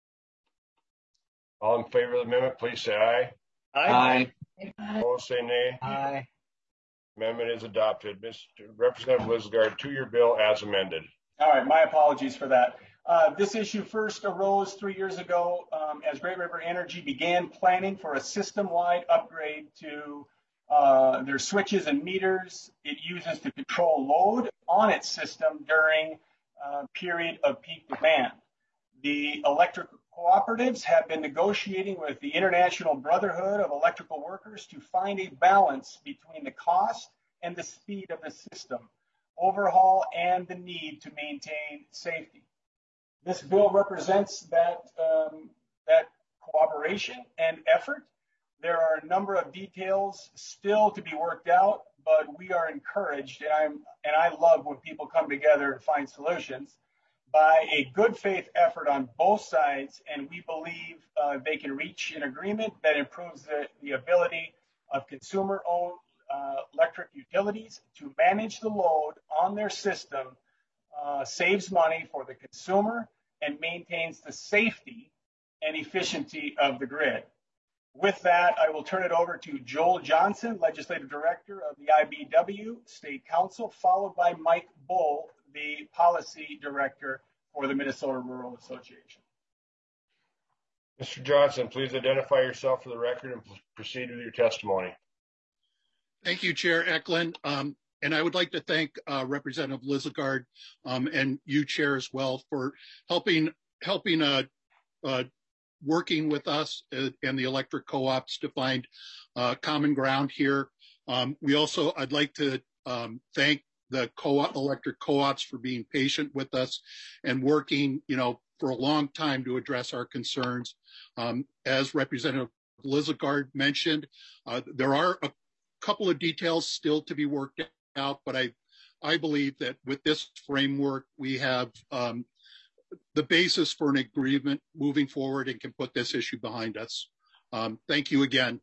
All in favor of the amendment, please say aye. Aye. Aye. Opposed, say nay. Aye. Amendment is adopted. Mister Representative Lizgard, to your bill as amended. All right, my apologies for that. Uh, this issue first arose three years ago um, as Great River Energy began planning for a system-wide upgrade to uh, their switches and meters it uses to control load on its system during a period of peak demand. The electric cooperatives have been negotiating with the International Brotherhood of Electrical Workers to find a balance between the cost and the speed of the system overhaul and the need to maintain safety. This bill represents that, um, that cooperation and effort. There are a number of details still to be worked out, but we are encouraged, and, I'm, and I love when people come together and find solutions, by a good faith effort on both sides, and we believe uh, they can reach an agreement that improves the, the ability of consumer-owned uh, electric utilities to manage the load on their system, uh, saves money for the consumer, and maintains the safety and efficiency of the grid. With that, I will turn it over to Joel Johnson, Legislative Director of the I B W State Council, followed by Mike Bull, the Policy Director for the Minnesota Rural Association. Mister Johnson, please identify yourself for the record and proceed with your testimony. Thank you, Chair Eklund. Um, and I would like to thank uh, Representative Lizagard um, and you, Chair, as well, for helping helping uh, uh, working with us and the electric co-ops to find uh, common ground here. Um, we also, I'd like to um, thank the co-op electric co-ops for being patient with us and working, you know, for a long time to address our concerns. Um, as Representative Lizagard mentioned, uh, there are a couple of details still to be worked out, but I, I believe that with this framework, we have um, the basis for an agreement moving forward and can put this issue behind us. Um, thank you again.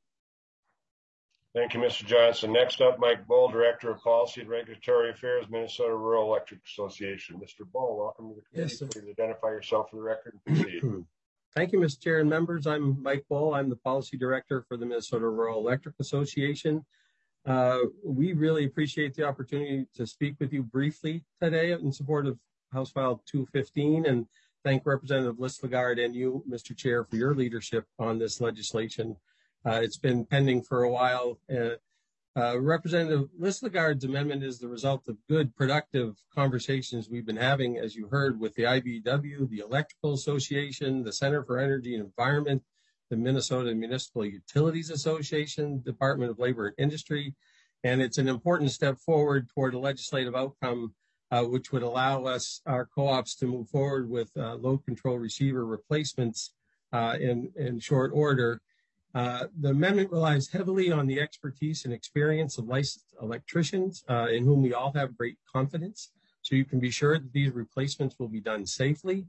Thank you, Mister Johnson. Next up, Mike Bull, Director of Policy and Regulatory Affairs, Minnesota Rural Electric Association. Mister Bull, welcome to the committee. Yes, sir. Please identify yourself for the record and proceed. Thank you, Mister Chair and members. I'm Mike Bull. I'm the Policy Director for the Minnesota Rural Electric Association. Uh, we really appreciate the opportunity to speak with you briefly today in support of House File two fifteen, and thank Representative Listlegard and you, Mister Chair, for your leadership on this legislation. Uh, it's been pending for a while. Uh, uh, Representative Listlegard's amendment is the result of good, productive conversations we've been having, as you heard, with the I B E W, the Electrical Association, the Center for Energy and Environment, the Minnesota Municipal Utilities Association, Department of Labor and Industry, and it's an important step forward toward a legislative outcome uh, which would allow us, our co-ops, to move forward with uh, load control receiver replacements uh, in, in short order. Uh, the amendment relies heavily on the expertise and experience of licensed electricians uh, in whom we all have great confidence. So you can be sure that these replacements will be done safely.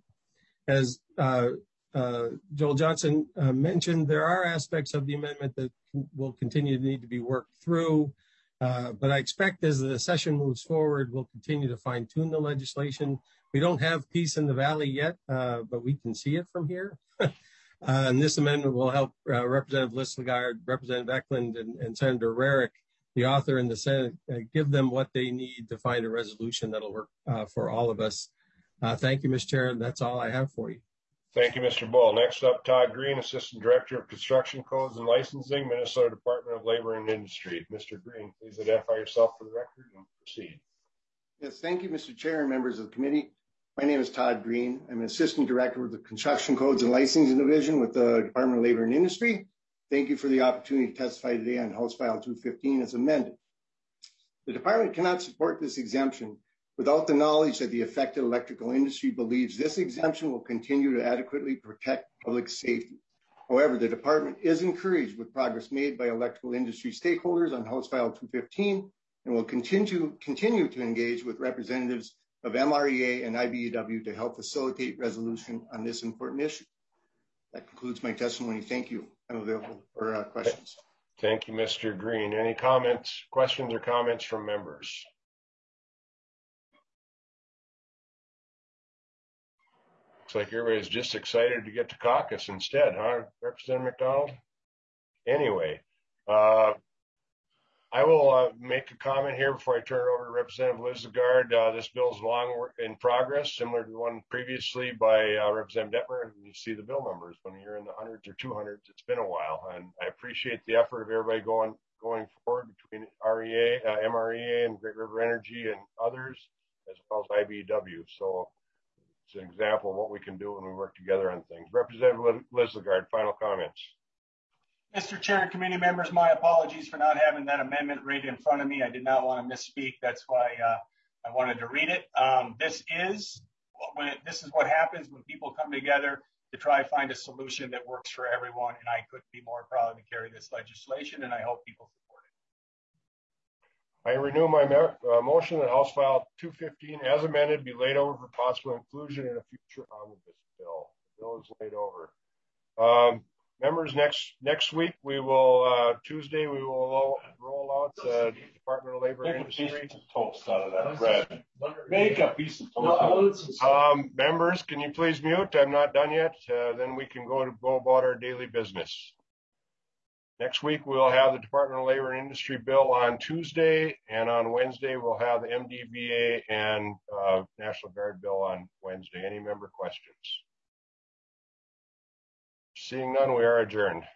As uh, uh, Joel Johnson uh, mentioned, there are aspects of the amendment that will continue to need to be worked through. Uh, but I expect as the session moves forward, we'll continue to fine tune the legislation. We don't have peace in the valley yet, uh, but we can see it from here. Uh, and this amendment will help uh, Representative Listlegard, Representative Eklund, and, and Senator Rarick, the author in the Senate, uh, give them what they need to find a resolution that'll work uh, for all of us. Uh, thank you, Mister Chair. That's all I have for you. Thank you, Mister Bull. Next up, Todd Green, Assistant Director of Construction Codes and Licensing, Minnesota Department of Labor and Industry. Mister Green, please identify yourself for the record and proceed. Yes, thank you, Mister Chair and members of the committee. My name is Todd Green. I'm an Assistant Director with the Construction Codes and Licensing Division with the Department of Labor and Industry. Thank you for the opportunity to testify today on House File two fifteen as amended. The department cannot support this exemption without the knowledge that the affected electrical industry believes this exemption will continue to adequately protect public safety. However, the department is encouraged with progress made by electrical industry stakeholders on House File two fifteen and will continue, continue to engage with representatives of M R E A and I B E W to help facilitate resolution on this important issue. That concludes my testimony. Thank you. I'm available for uh, questions. Thank you, Mister Green. Any comments, questions, or comments from members? Looks like everybody's just excited to get to caucus instead, huh, Representative McDonald? Anyway, uh, I will uh, make a comment here before I turn it over to Representative Lizagard. Uh, this bill is long in progress, similar to the one previously by uh, Representative Detmer. You see the bill numbers when you're in the hundreds or two hundreds. It's been a while, and I appreciate the effort of everybody going going forward between R E A, uh, M R E A, and Great River Energy and others, as well as I B E W. So it's an example of what we can do when we work together on things. Representative Lizagard, final comments. Mister Chair and committee members, my apologies for not having that amendment right in front of me. I did not want to misspeak. That's why uh, I wanted to read it. Um, this is when it, this is what happens when people come together to try to find a solution that works for everyone. And I couldn't be more proud to carry this legislation, and I hope people support it. I renew my uh, motion that House File two fifteen, as amended, be laid over for possible inclusion in a future omnibus bill. The bill is laid over. Um, Members, next next week we will uh, Tuesday we will roll out the Department of Labor and Industry. Make a piece of toast out of that bread. Make a piece of toast. Um, members, can you please mute? I'm not done yet. Uh, then we can go to go about our daily business. Next week we'll have the Department of Labor and Industry bill on Tuesday, and on Wednesday we'll have the M D V A and uh, National Guard bill on Wednesday. Any member questions? Seeing none, we are adjourned.